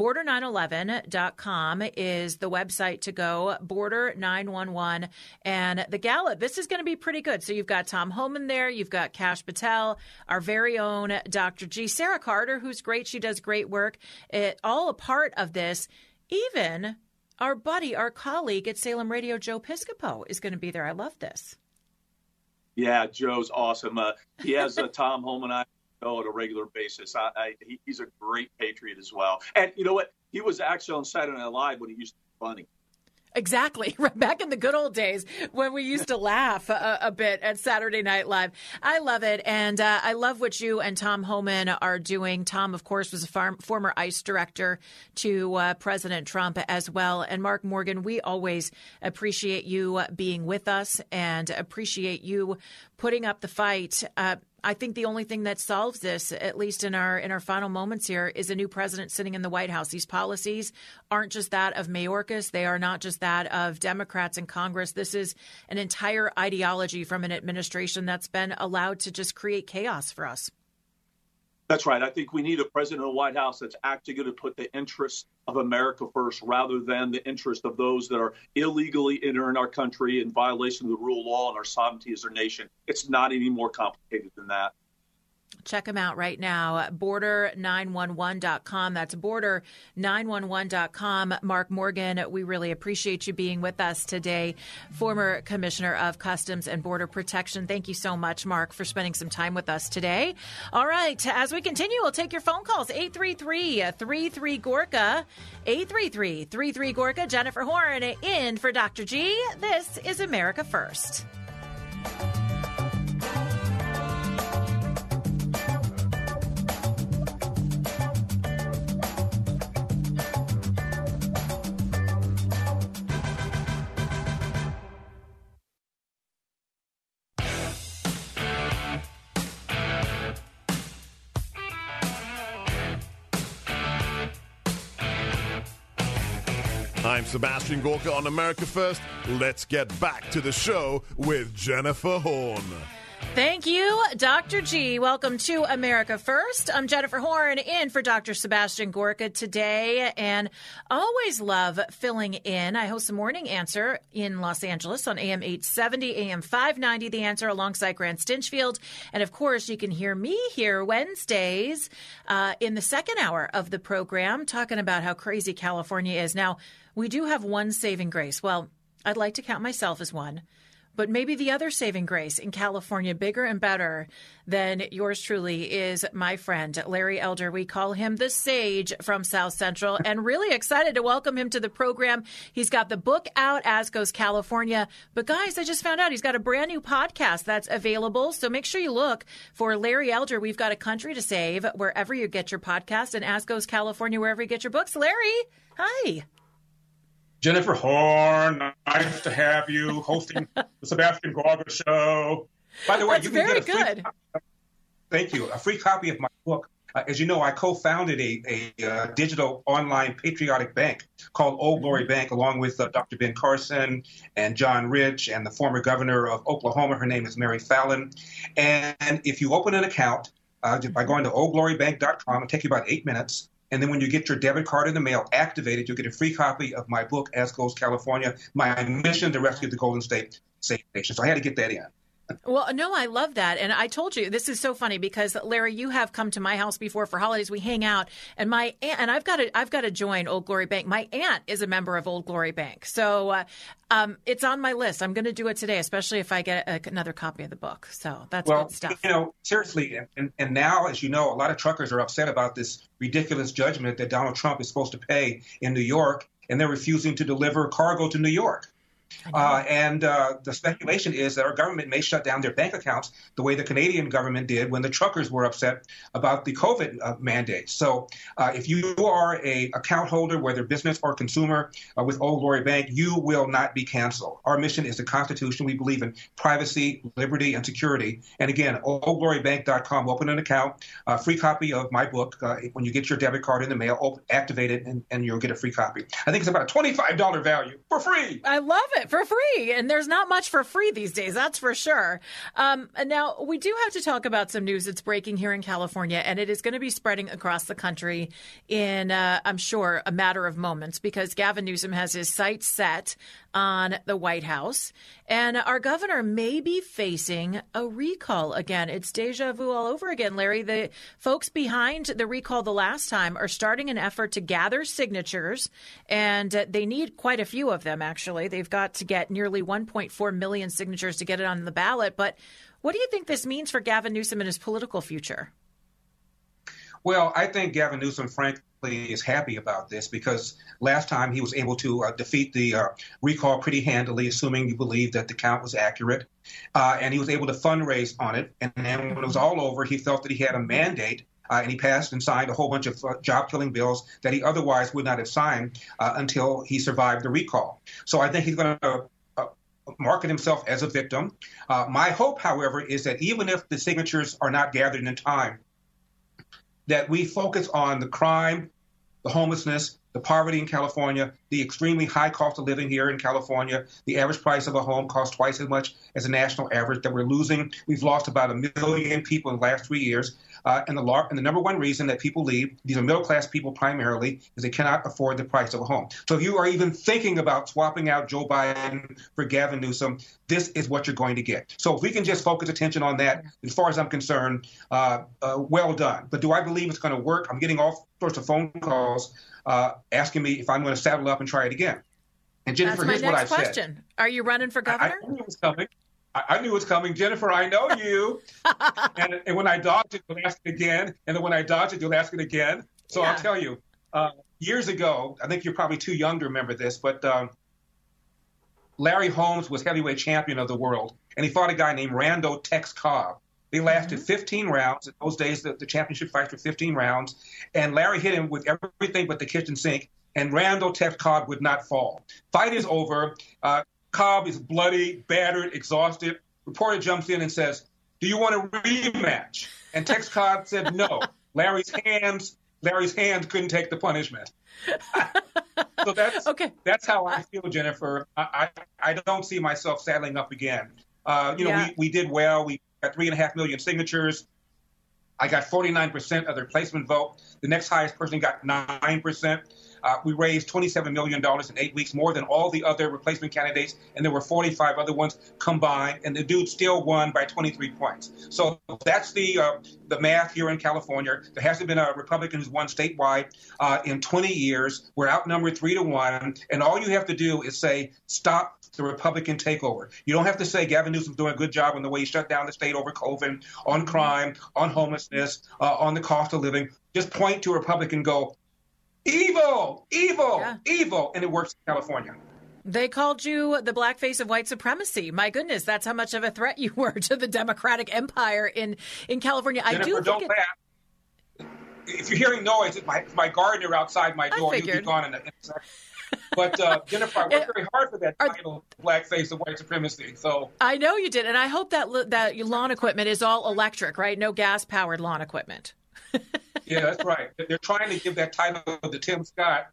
Border911.com is the website to go, Border 911. And the gala, this is going to be pretty good. So you've got Tom Homan there. You've got Kash Patel, our very own Dr. G. Sarah Carter, who's great. She does great work. All a part of this. Even our buddy, our colleague at Salem Radio, Joe Piscopo, is going to be there. I love this. Yeah, Joe's awesome. He has Tom Homan and I go at a regular basis. He's a great patriot as well. And you know what? He was actually on Saturday Night Live when he used to be funny. Exactly. Back in the good old days when we used to laugh a bit at Saturday Night Live. I love it. And I love what you and Tom Homan are doing. Tom, of course, was a former ICE director to President Trump as well. And Mark Morgan, we always appreciate you being with us and appreciate you putting up the fight. I think the only thing that solves this, at least in our final moments here, is a new president sitting in the White House. These policies aren't just that of Mayorkas. They are not just that of Democrats in Congress. This is an entire ideology from an administration that's been allowed to just create chaos for us. That's right. I think we need a president of the White House that's actually going to put the interests of America first rather than the interest of those that are illegally entering our country in violation of the rule of law and our sovereignty as our nation. It's not any more complicated than that. Check them out right now, border911.com. That's border911.com. Mark Morgan, we really appreciate you being with us today. Former Commissioner of Customs and Border Protection. Thank you so much, Mark, for spending some time with us today. All right, as we continue, we'll take your phone calls. 833-33-GORKA. 833-33-GORKA. Jennifer Horn in for Dr. G. This is America First. I'm Sebastian Gorka on America First. Let's get back to the show with Jennifer Horn. Thank you, Dr. G. Welcome to America First. I'm Jennifer Horn, in for Dr. Sebastian Gorka today, and always love filling in. I host the Morning Answer in Los Angeles on AM 870, AM 590, The Answer, alongside Grant Stinchfield. And, of course, you can hear me here Wednesdays in the second hour of the program, talking about how crazy California is. Now, we do have one saving grace. Well, I'd like to count myself as one. But maybe the other saving grace in California, bigger and better than yours truly, is my friend, Larry Elder. We call him the Sage from South Central, and really excited to welcome him to the program. He's got the book out, As Goes California. But, guys, I just found out he's got a brand new podcast that's available. So make sure you look for Larry Elder. We've got a country to save wherever you get your podcast, and As Goes California wherever you get your books. Larry, hi. Jennifer Horn, nice to have you hosting the Sebastian Gorka Show. By the way, That's you can very get a free copy of my book. As you know, I co-founded a digital online patriotic bank called Old Glory Bank, along with Dr. Ben Carson and John Rich and the former governor of Oklahoma. Her name is Mary Fallon. And if you open an account by going to oldglorybank.com, it'll take you about 8 minutes. And then when you get your debit card in the mail activated, you'll get a free copy of my book, As Goes California, my mission to rescue the Golden State Nation. So I had to get that in. Well, no, I love that. And I told you, this is so funny because, Larry, you have come to my house before for holidays. We hang out. And my aunt, and I've got to join Old Glory Bank. My aunt is a member of Old Glory Bank. So it's on my list. I'm going to do it today, especially if I get another copy of the book. So that's good stuff. You know, seriously. And now, as you know, a lot of truckers are upset about this ridiculous judgment that Donald Trump is supposed to pay in New York. And they're refusing to deliver cargo to New York. And the speculation is that our government may shut down their bank accounts the way the Canadian government did when the truckers were upset about the COVID mandate. So if you are a account holder, whether business or consumer, with Old Glory Bank, you will not be canceled. Our mission is the Constitution. We believe in privacy, liberty, and security. And again, oldglorybank.com, open an account, free copy of my book. When you get your debit card in the mail, activate it, and you'll get a free copy. I think it's about a $25 value for free. I love it. For free. And there's not much for free these days, that's for sure. Now, we do have to talk about some news that's breaking here in California, and it is going to be spreading across the country in, I'm sure, a matter of moments, because Gavin Newsom has his sights set on the White House, and our governor may be facing a recall again. It's deja vu all over again, Larry. The folks behind the recall the last time are starting an effort to gather signatures, and they need quite a few of them, actually. They've got to get nearly 1.4 million signatures to get it on the ballot. But what do you think this means for Gavin Newsom and his political future? Well, I think Gavin Newsom, frankly, is happy about this because last time he was able to defeat the recall pretty handily, assuming you believe that the count was accurate. And he was able to fundraise on it. And then when it was all over, he felt that he had a mandate. And he passed and signed a whole bunch of job-killing bills that he otherwise would not have signed until he survived the recall. So I think he's going to market himself as a victim. My hope, however, is that even if the signatures are not gathered in time, that we focus on the crime, the homelessness, the poverty in California, the extremely high cost of living here in California. The average price of a home costs twice as much as the national average that we've lost about 1 million people in the last 3 years. And the number one reason that people leave, these are middle-class people primarily, is they cannot afford the price of a home. So if you are even thinking about swapping out Joe Biden for Gavin Newsom, this is what you're going to get. So if we can just focus attention on that, as far as I'm concerned, well done. But do I believe it's going to work? I'm getting all sorts of phone calls asking me if I'm going to saddle up and try it again. And Jennifer, that's my here's next what I question. said. Are you running for governor? I knew it was coming. I knew it was coming. Jennifer, I know you. and when I dodge it, you'll ask it again. And then when I dodge it, you'll ask it again. So I'll tell you, years ago, I think you're probably too young to remember this, but Larry Holmes was heavyweight champion of the world. And he fought a guy named Rando Tex Cobb. They lasted 15 rounds. In those days, the championship fights were 15 rounds. And Larry hit him with everything but the kitchen sink. And Rando Tex Cobb would not fall. Fight is over. Cobb is bloody, battered, exhausted. Reporter jumps in and says, "Do you want a rematch?" And Tex Cobb said no. Larry's hands couldn't take the punishment. So that's how I feel, Jennifer. I don't see myself saddling up again. We did well. We got 3.5 million signatures. I got 49% of the replacement vote. The next highest person got 9%. We raised $27 million in 8 weeks, more than all the other replacement candidates, and there were 45 other ones combined, and the dude still won by 23 points. So that's the math here in California. There hasn't been a Republican who's won statewide in 20 years. We're outnumbered 3-1, and all you have to do is say, stop the Republican takeover. You don't have to say Gavin Newsom's doing a good job in the way he shut down the state over COVID, on crime, on homelessness, on the cost of living. Just point to a Republican and go, evil, evil, evil, and it works in California. They called you the blackface of white supremacy. My goodness, that's how much of a threat you were to the Democratic empire in California. Jennifer, don't laugh. If you're hearing noise, it's my gardener outside my door. He'll be gone in a second. But Jennifer, I worked very hard for that title, blackface of white supremacy. So I know you did, and I hope that your lawn equipment is all electric, right? No gas-powered lawn equipment. Yeah, that's right. They're trying to give that title to Tim Scott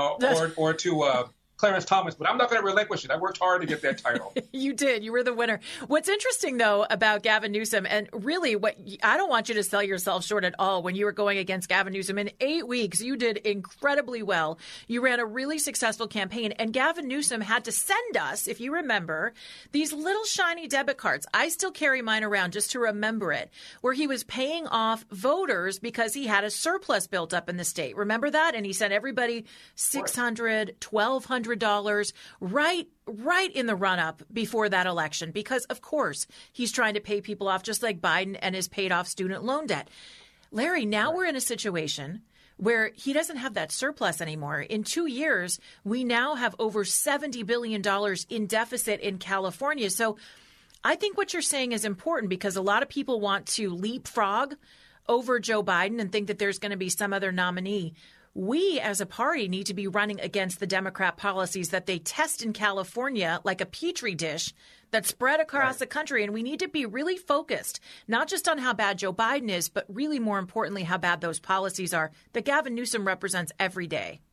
or to Clarence Thomas, but I'm not going to relinquish it. I worked hard to get that title. You did. You were the winner. What's interesting, though, about Gavin Newsom, and really I don't want you to sell yourself short at all when you were going against Gavin Newsom. In 8 weeks, you did incredibly well. You ran a really successful campaign, and Gavin Newsom had to send us, if you remember, these little shiny debit cards. I still carry mine around just to remember it, where he was paying off voters because he had a surplus built up in the state. Remember that? And he sent everybody $600, $1,200 right in the run-up before that election because, of course, he's trying to pay people off just like Biden and his paid-off student loan debt. Larry, now we're in a situation where he doesn't have that surplus anymore. In 2 years, we now have over $70 billion in deficit in California. So I think what you're saying is important because a lot of people want to leapfrog over Joe Biden and think that there's going to be some other nominee. We, as a party, need to be running against the Democrat policies that they test in California like a petri dish that's spread across the country. And we need to be really focused, not just on how bad Joe Biden is, but really more importantly, how bad those policies are that Gavin Newsom represents every day.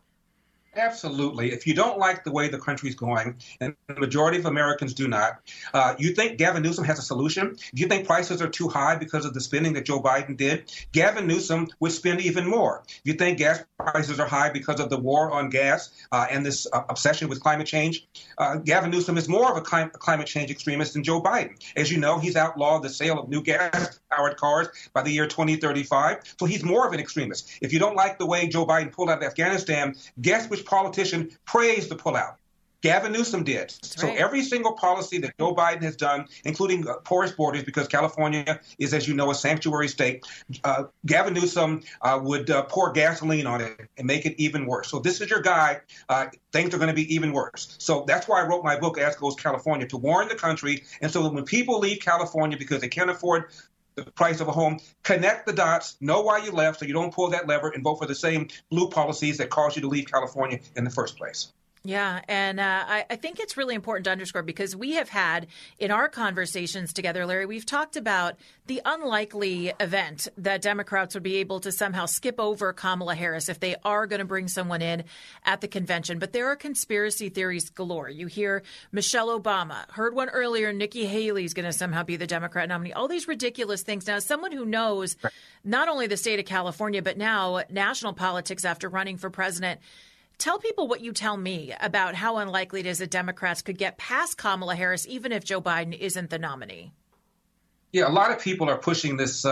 Absolutely. If you don't like the way the country's going, and the majority of Americans do not, you think Gavin Newsom has a solution? If you think prices are too high because of the spending that Joe Biden did, Gavin Newsom would spend even more. If you think gas prices are high because of the war on gas and this obsession with climate change, Gavin Newsom is more of a climate change extremist than Joe Biden. As you know, he's outlawed the sale of new gas-powered cars by the year 2035, so he's more of an extremist. If you don't like the way Joe Biden pulled out of Afghanistan, guess which politician praised the pullout? Gavin Newsom did. That's so right. Every single policy that Joe Biden has done, including porous borders, because California is, as you know, a sanctuary state, Gavin Newsom would pour gasoline on it and make it even worse. So this is your guy. Things are going to be even worse. So that's why I wrote my book, As Goes California, to warn the country. And so that when people leave California because they can't afford the price of a home, connect the dots, know why you left so you don't pull that lever and vote for the same blue policies that caused you to leave California in the first place. Yeah, and I think it's really important to underscore because we have had in our conversations together, Larry, we've talked about the unlikely event that Democrats would be able to somehow skip over Kamala Harris if they are going to bring someone in at the convention. But there are conspiracy theories galore. You hear Michelle Obama, heard one earlier, Nikki Haley is going to somehow be the Democrat nominee. All these ridiculous things. Now, as someone who knows not only the state of California, but now national politics after running for president, tell people what you tell me about how unlikely it is that Democrats could get past Kamala Harris, even if Joe Biden isn't the nominee. Yeah, a lot of people are pushing this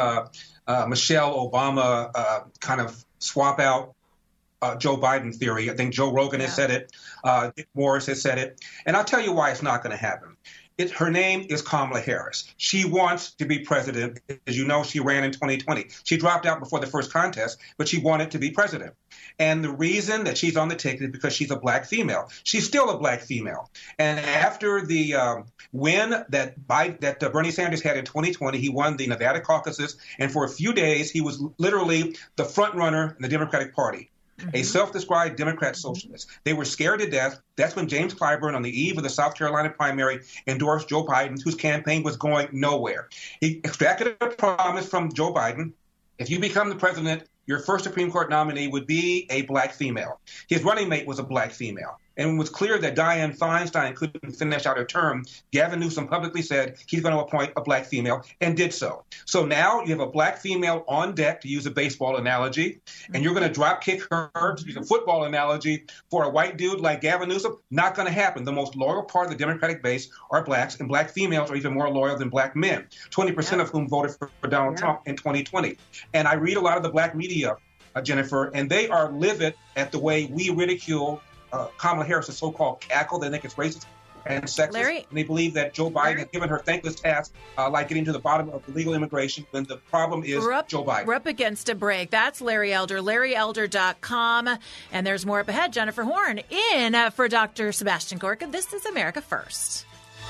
Michelle Obama kind of swap out Joe Biden theory. I think Joe Rogan has said it. Dick Morris has said it. And I'll tell you why it's not going to happen. Her name is Kamala Harris. She wants to be president. As you know, she ran in 2020. She dropped out before the first contest, but she wanted to be president. And the reason that she's on the ticket is because she's a black female. She's still a black female. And after the win that Bernie Sanders had in 2020, he won the Nevada caucuses. And for a few days, he was literally the front runner in the Democratic Party. A self-described Democrat socialist. They were scared to death. That's when James Clyburn, on the eve of the South Carolina primary, endorsed Joe Biden, whose campaign was going nowhere. He extracted a promise from Joe Biden. If you become the president, your first Supreme Court nominee would be a black female. His running mate was a black female. And it was clear that Dianne Feinstein couldn't finish out her term, Gavin Newsom publicly said he's going to appoint a black female and did so. So now you have a black female on deck, to use a baseball analogy, and you're going to drop kick her, to use a football analogy, for a white dude like Gavin Newsom? Not going to happen. The most loyal part of the Democratic base are blacks, and black females are even more loyal than black men, 20% of whom voted for Donald Trump in 2020. And I read a lot of the black media, Jennifer, and they are livid at the way we ridicule Kamala Harris' so-called cackle. They think it's racist and sexist. Larry, and they believe that Joe Biden has given her thankless task, like getting to the bottom of illegal immigration, when the problem is Joe Biden. We're up against a break. That's Larry Elder, LarryElder.com. And there's more up ahead. Jennifer Horn in for Dr. Sebastian Gorka. This is America First.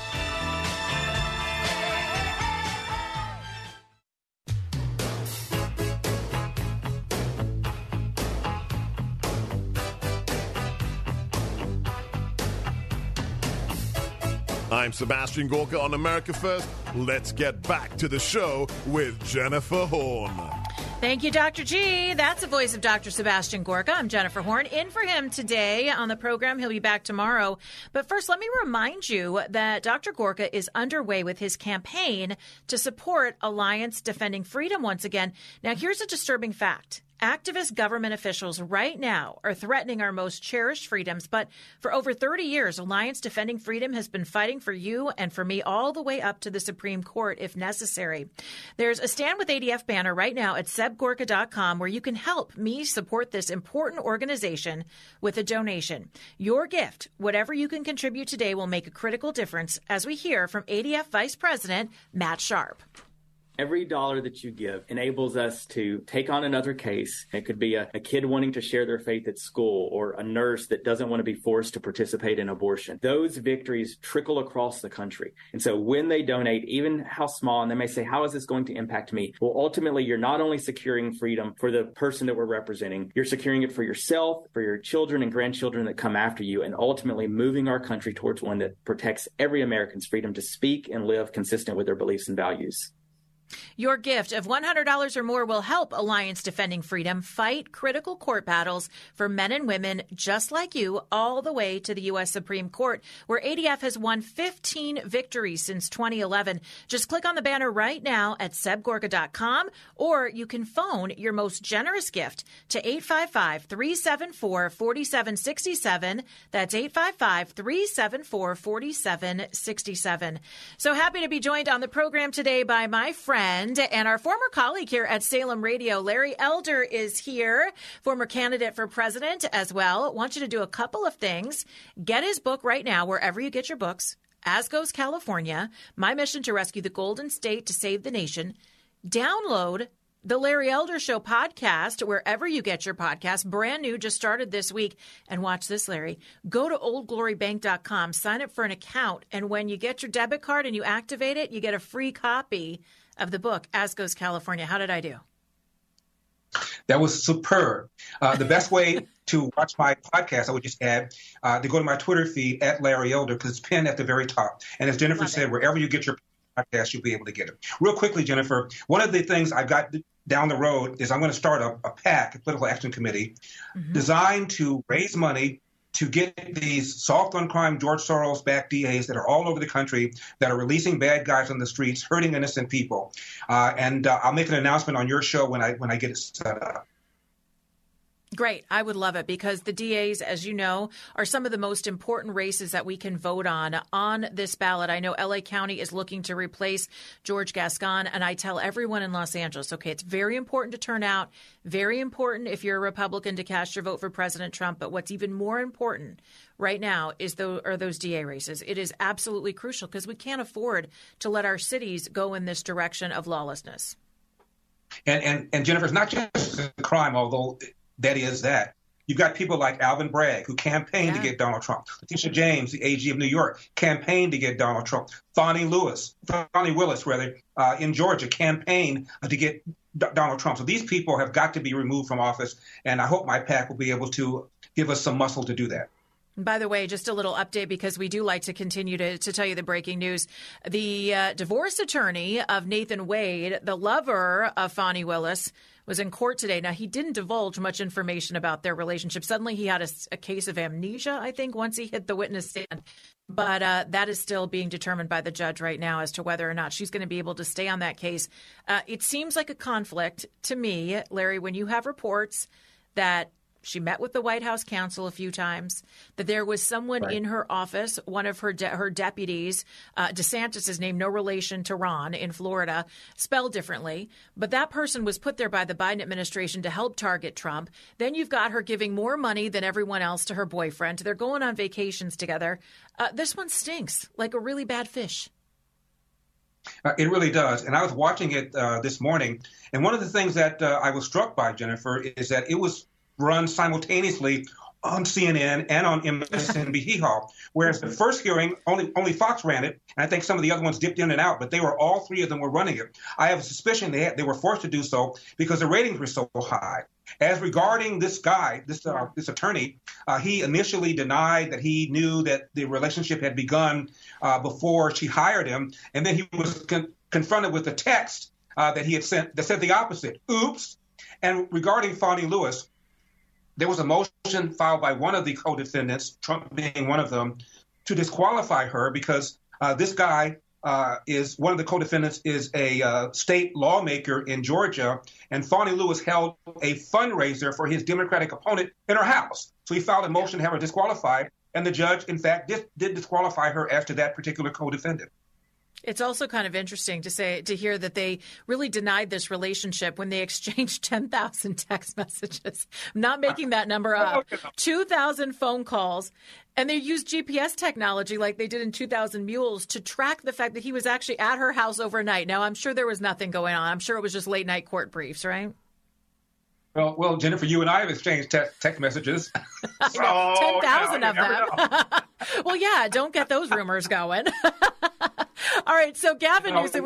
I'm Sebastian Gorka on America First. Let's get back to the show with Jennifer Horn. Thank you, Dr. G. That's the voice of Dr. Sebastian Gorka. I'm Jennifer Horn, in for him today on the program. He'll be back tomorrow. But first, let me remind you that Dr. Gorka is underway with his campaign to support Alliance Defending Freedom once again. Now, here's a disturbing fact. Activist government officials right now are threatening our most cherished freedoms. But for over 30 years, Alliance Defending Freedom has been fighting for you and for me all the way up to the Supreme Court if necessary. There's a Stand with ADF banner right now at sebgorka.com where you can help me support this important organization with a donation. Your gift, whatever you can contribute today, will make a critical difference, as we hear from ADF Vice President Matt Sharp. Every dollar that you give enables us to take on another case. It could be a kid wanting to share their faith at school, or a nurse that doesn't want to be forced to participate in abortion. Those victories trickle across the country. And so when they donate, even how small, and they may say, how is this going to impact me? Well, ultimately, you're not only securing freedom for the person that we're representing, you're securing it for yourself, for your children and grandchildren that come after you, and ultimately moving our country towards one that protects every American's freedom to speak and live consistent with their beliefs and values. Your gift of $100 or more will help Alliance Defending Freedom fight critical court battles for men and women just like you all the way to the U.S. Supreme Court, where ADF has won 15 victories since 2011. Just click on the banner right now at sebgorka.com, or you can phone your most generous gift to 855-374-4767. That's 855-374-4767. So happy to be joined on the program today by my friend and our former colleague here at Salem Radio. Larry Elder is here, former candidate for president as well. I want you to do a couple of things. Get his book right now, wherever you get your books. As Goes California, My Mission to Rescue the Golden State to Save the Nation. Download the Larry Elder Show podcast, wherever you get your podcast. Brand new, just started this week. And watch this, Larry. Go to oldglorybank.com, sign up for an account, and when you get your debit card and you activate it, you get a free copy of the book, As Goes California. How did I do? That was superb. The best way to watch my podcast, I would just add, to go to my Twitter feed at Larry Elder, because it's pinned at the very top. And as Jennifer said, wherever you get your podcast, you'll be able to get it. Real quickly, Jennifer, one of the things I've got down the road is I'm going to start a PAC, a political action committee, designed to raise money to get these soft on crime George Soros-backed DAs that are all over the country that are releasing bad guys on the streets, hurting innocent people. And I'll make an announcement on your show when I get it set up. Great. I would love it, because the DAs, as you know, are some of the most important races that we can vote on this ballot. I know LA County is looking to replace George Gascon, and I tell everyone in Los Angeles, okay, it's very important to turn out, very important if you're a Republican to cast your vote for President Trump. But what's even more important right now are those DA races. It is absolutely crucial, because we can't afford to let our cities go in this direction of lawlessness. And Jennifer, it's not just a crime, although that is that. You've got people like Alvin Bragg, who campaigned to get Donald Trump. Letitia James, the AG of New York, campaigned to get Donald Trump. Fani Willis, in Georgia, campaigned to get Donald Trump. So these people have got to be removed from office, and I hope my PAC will be able to give us some muscle to do that. By the way, just a little update, because we do like to continue to tell you the breaking news. The divorce attorney of Nathan Wade, the lover of Fani Willis, was in court today. Now, he didn't divulge much information about their relationship. Suddenly he had a case of amnesia, I think, once he hit the witness stand. But that is still being determined by the judge right now as to whether or not she's going to be able to stay on that case. It seems like a conflict to me, Larry, when you have reports that she met with the White House counsel a few times, that there was someone in her office, one of her deputies, DeSantis is named, no relation to Ron in Florida, spelled differently. But that person was put there by the Biden administration to help target Trump. Then you've got her giving more money than everyone else to her boyfriend. They're going on vacations together. This one stinks like a really bad fish. It really does. And I was watching it this morning. And one of the things that I was struck by, Jennifer, is that it was run simultaneously on CNN and on MSNBC, whereas the first hearing, only Fox ran it, and I think some of the other ones dipped in and out, but all three of them were running it. I have a suspicion they were forced to do so because the ratings were so high. As regarding this guy, this attorney, he initially denied that he knew that the relationship had begun before she hired him, and then he was confronted with a text that he had sent that said the opposite. Oops. And regarding Fani Lewis, there was a motion filed by one of the co-defendants, Trump being one of them, to disqualify her because this guy is one of the co-defendants is a state lawmaker in Georgia, and Fani Lewis held a fundraiser for his Democratic opponent in her house. So he filed a motion to have her disqualified, and the judge, in fact, did disqualify her as to that particular co-defendant. It's also kind of interesting to hear that they really denied this relationship when they exchanged 10,000 text messages. I'm not making that number up. 2,000 phone calls. And they used GPS technology like they did in 2000 Mules to track the fact that he was actually at her house overnight. Now, I'm sure there was nothing going on. I'm sure it was just late night court briefs, right? Well, Jennifer, you and I have exchanged text messages. 10,000 of them. Well, yeah, don't get those rumors going. All right, so Gavin Newsom,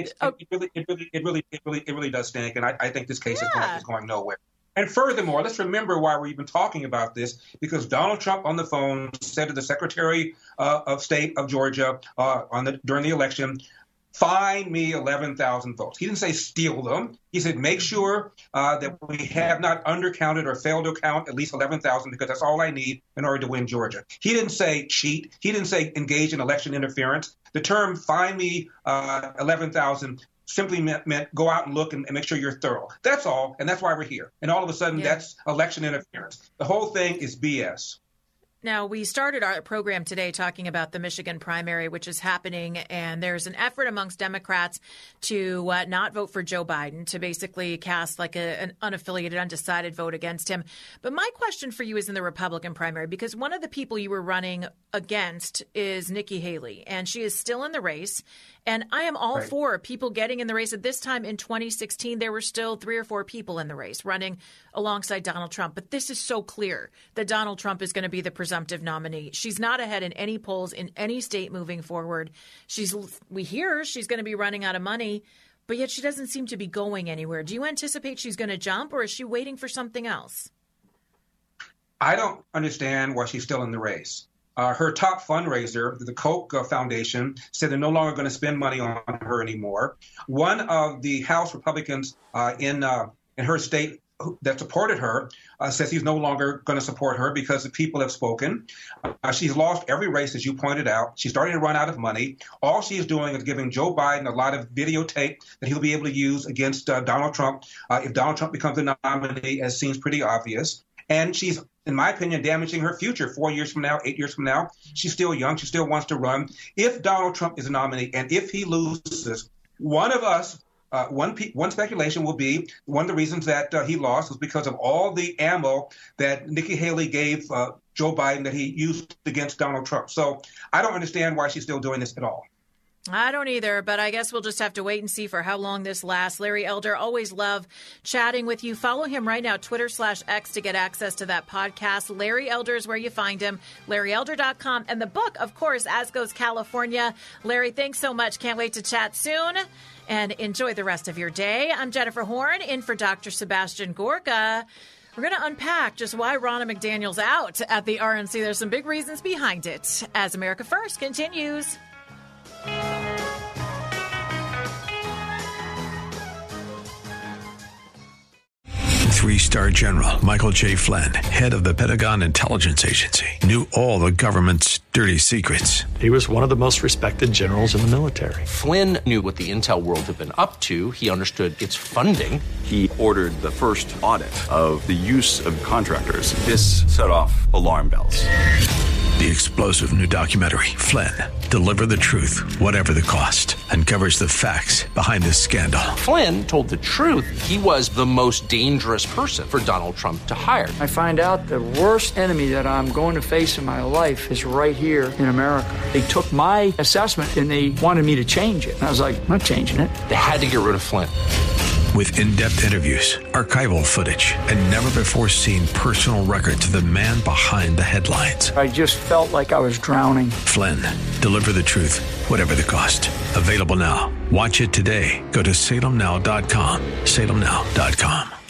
it really does stink, and I think this case is going nowhere. And furthermore, let's remember why we're even talking about this, because Donald Trump on the phone said to the Secretary of State of Georgia during the election, find me 11,000 votes. He didn't say steal them. He said make sure that we have not undercounted or failed to count at least 11,000 because that's all I need in order to win Georgia. He didn't say cheat. He didn't say engage in election interference. The term find me 11,000 simply meant go out and look and make sure you're thorough. That's all, and that's why we're here. And all of a sudden, that's election interference. The whole thing is BS. Now, we started our program today talking about the Michigan primary, which is happening, and there's an effort amongst Democrats to not vote for Joe Biden, to basically cast like an unaffiliated, undecided vote against him. But my question for you is in the Republican primary, because one of the people you were running against is Nikki Haley, and she is still in the race. And I am all for people getting in the race. At this time in 2016, there were still 3 or 4 people in the race running alongside Donald Trump. But this is so clear that Donald Trump is going to be the presumptive nominee. She's not ahead in any polls in any state moving forward. We hear she's going to be running out of money, but yet she doesn't seem to be going anywhere. Do you anticipate she's going to jump, or is she waiting for something else? I don't understand why she's still in the race. Her top fundraiser, the Koch Foundation, said they're no longer going to spend money on her anymore. One of the House Republicans in her state that supported her says he's no longer going to support her because the people have spoken. She's lost every race, as you pointed out. She's starting to run out of money. All she's doing is giving Joe Biden a lot of videotape that he'll be able to use against Donald Trump if Donald Trump becomes the nominee, as seems pretty obvious. And she's, in my opinion, damaging her future 4 years from now, 8 years from now. She's still young. She still wants to run. If Donald Trump is a nominee and if he loses, one of us, one speculation will be one of the reasons that he lost was because of all the ammo that Nikki Haley gave Joe Biden that he used against Donald Trump. So I don't understand why she's still doing this at all. I don't either, but I guess we'll just have to wait and see for how long this lasts. Larry Elder, always love chatting with you. Follow him right now, Twitter/X, to get access to that podcast. Larry Elder is where you find him, LarryElder.com. And the book, of course, As Goes California. Larry, thanks so much. Can't wait to chat soon. And enjoy the rest of your day. I'm Jennifer Horn, in for Dr. Sebastian Gorka. We're going to unpack just why Ronna McDaniel's out at the RNC. There's some big reasons behind it as America First continues. 3-star general Michael J. Flynn, head of the Pentagon Intelligence Agency, knew all the government's dirty secrets. He was one of the most respected generals in the military. Flynn knew what the intel world had been up to. He understood its funding. He ordered the first audit of the use of contractors. This set off alarm bells. The explosive new documentary, Flynn, Deliver the Truth, Whatever the Cost, uncovers the facts behind this scandal. Flynn told the truth. He was the most dangerous person for Donald Trump to hire. I find out the worst enemy that I'm going to face in my life is right here in America. They took my assessment and they wanted me to change it. And I was like, I'm not changing it. They had to get rid of Flynn. With in-depth interviews, archival footage, and never-before-seen personal records of the man behind the headlines. I just felt like I was drowning. Flynn, Deliver the Truth, Whatever the Cost. Available now. Watch it today. Go to salemnow.com. salemnow.com.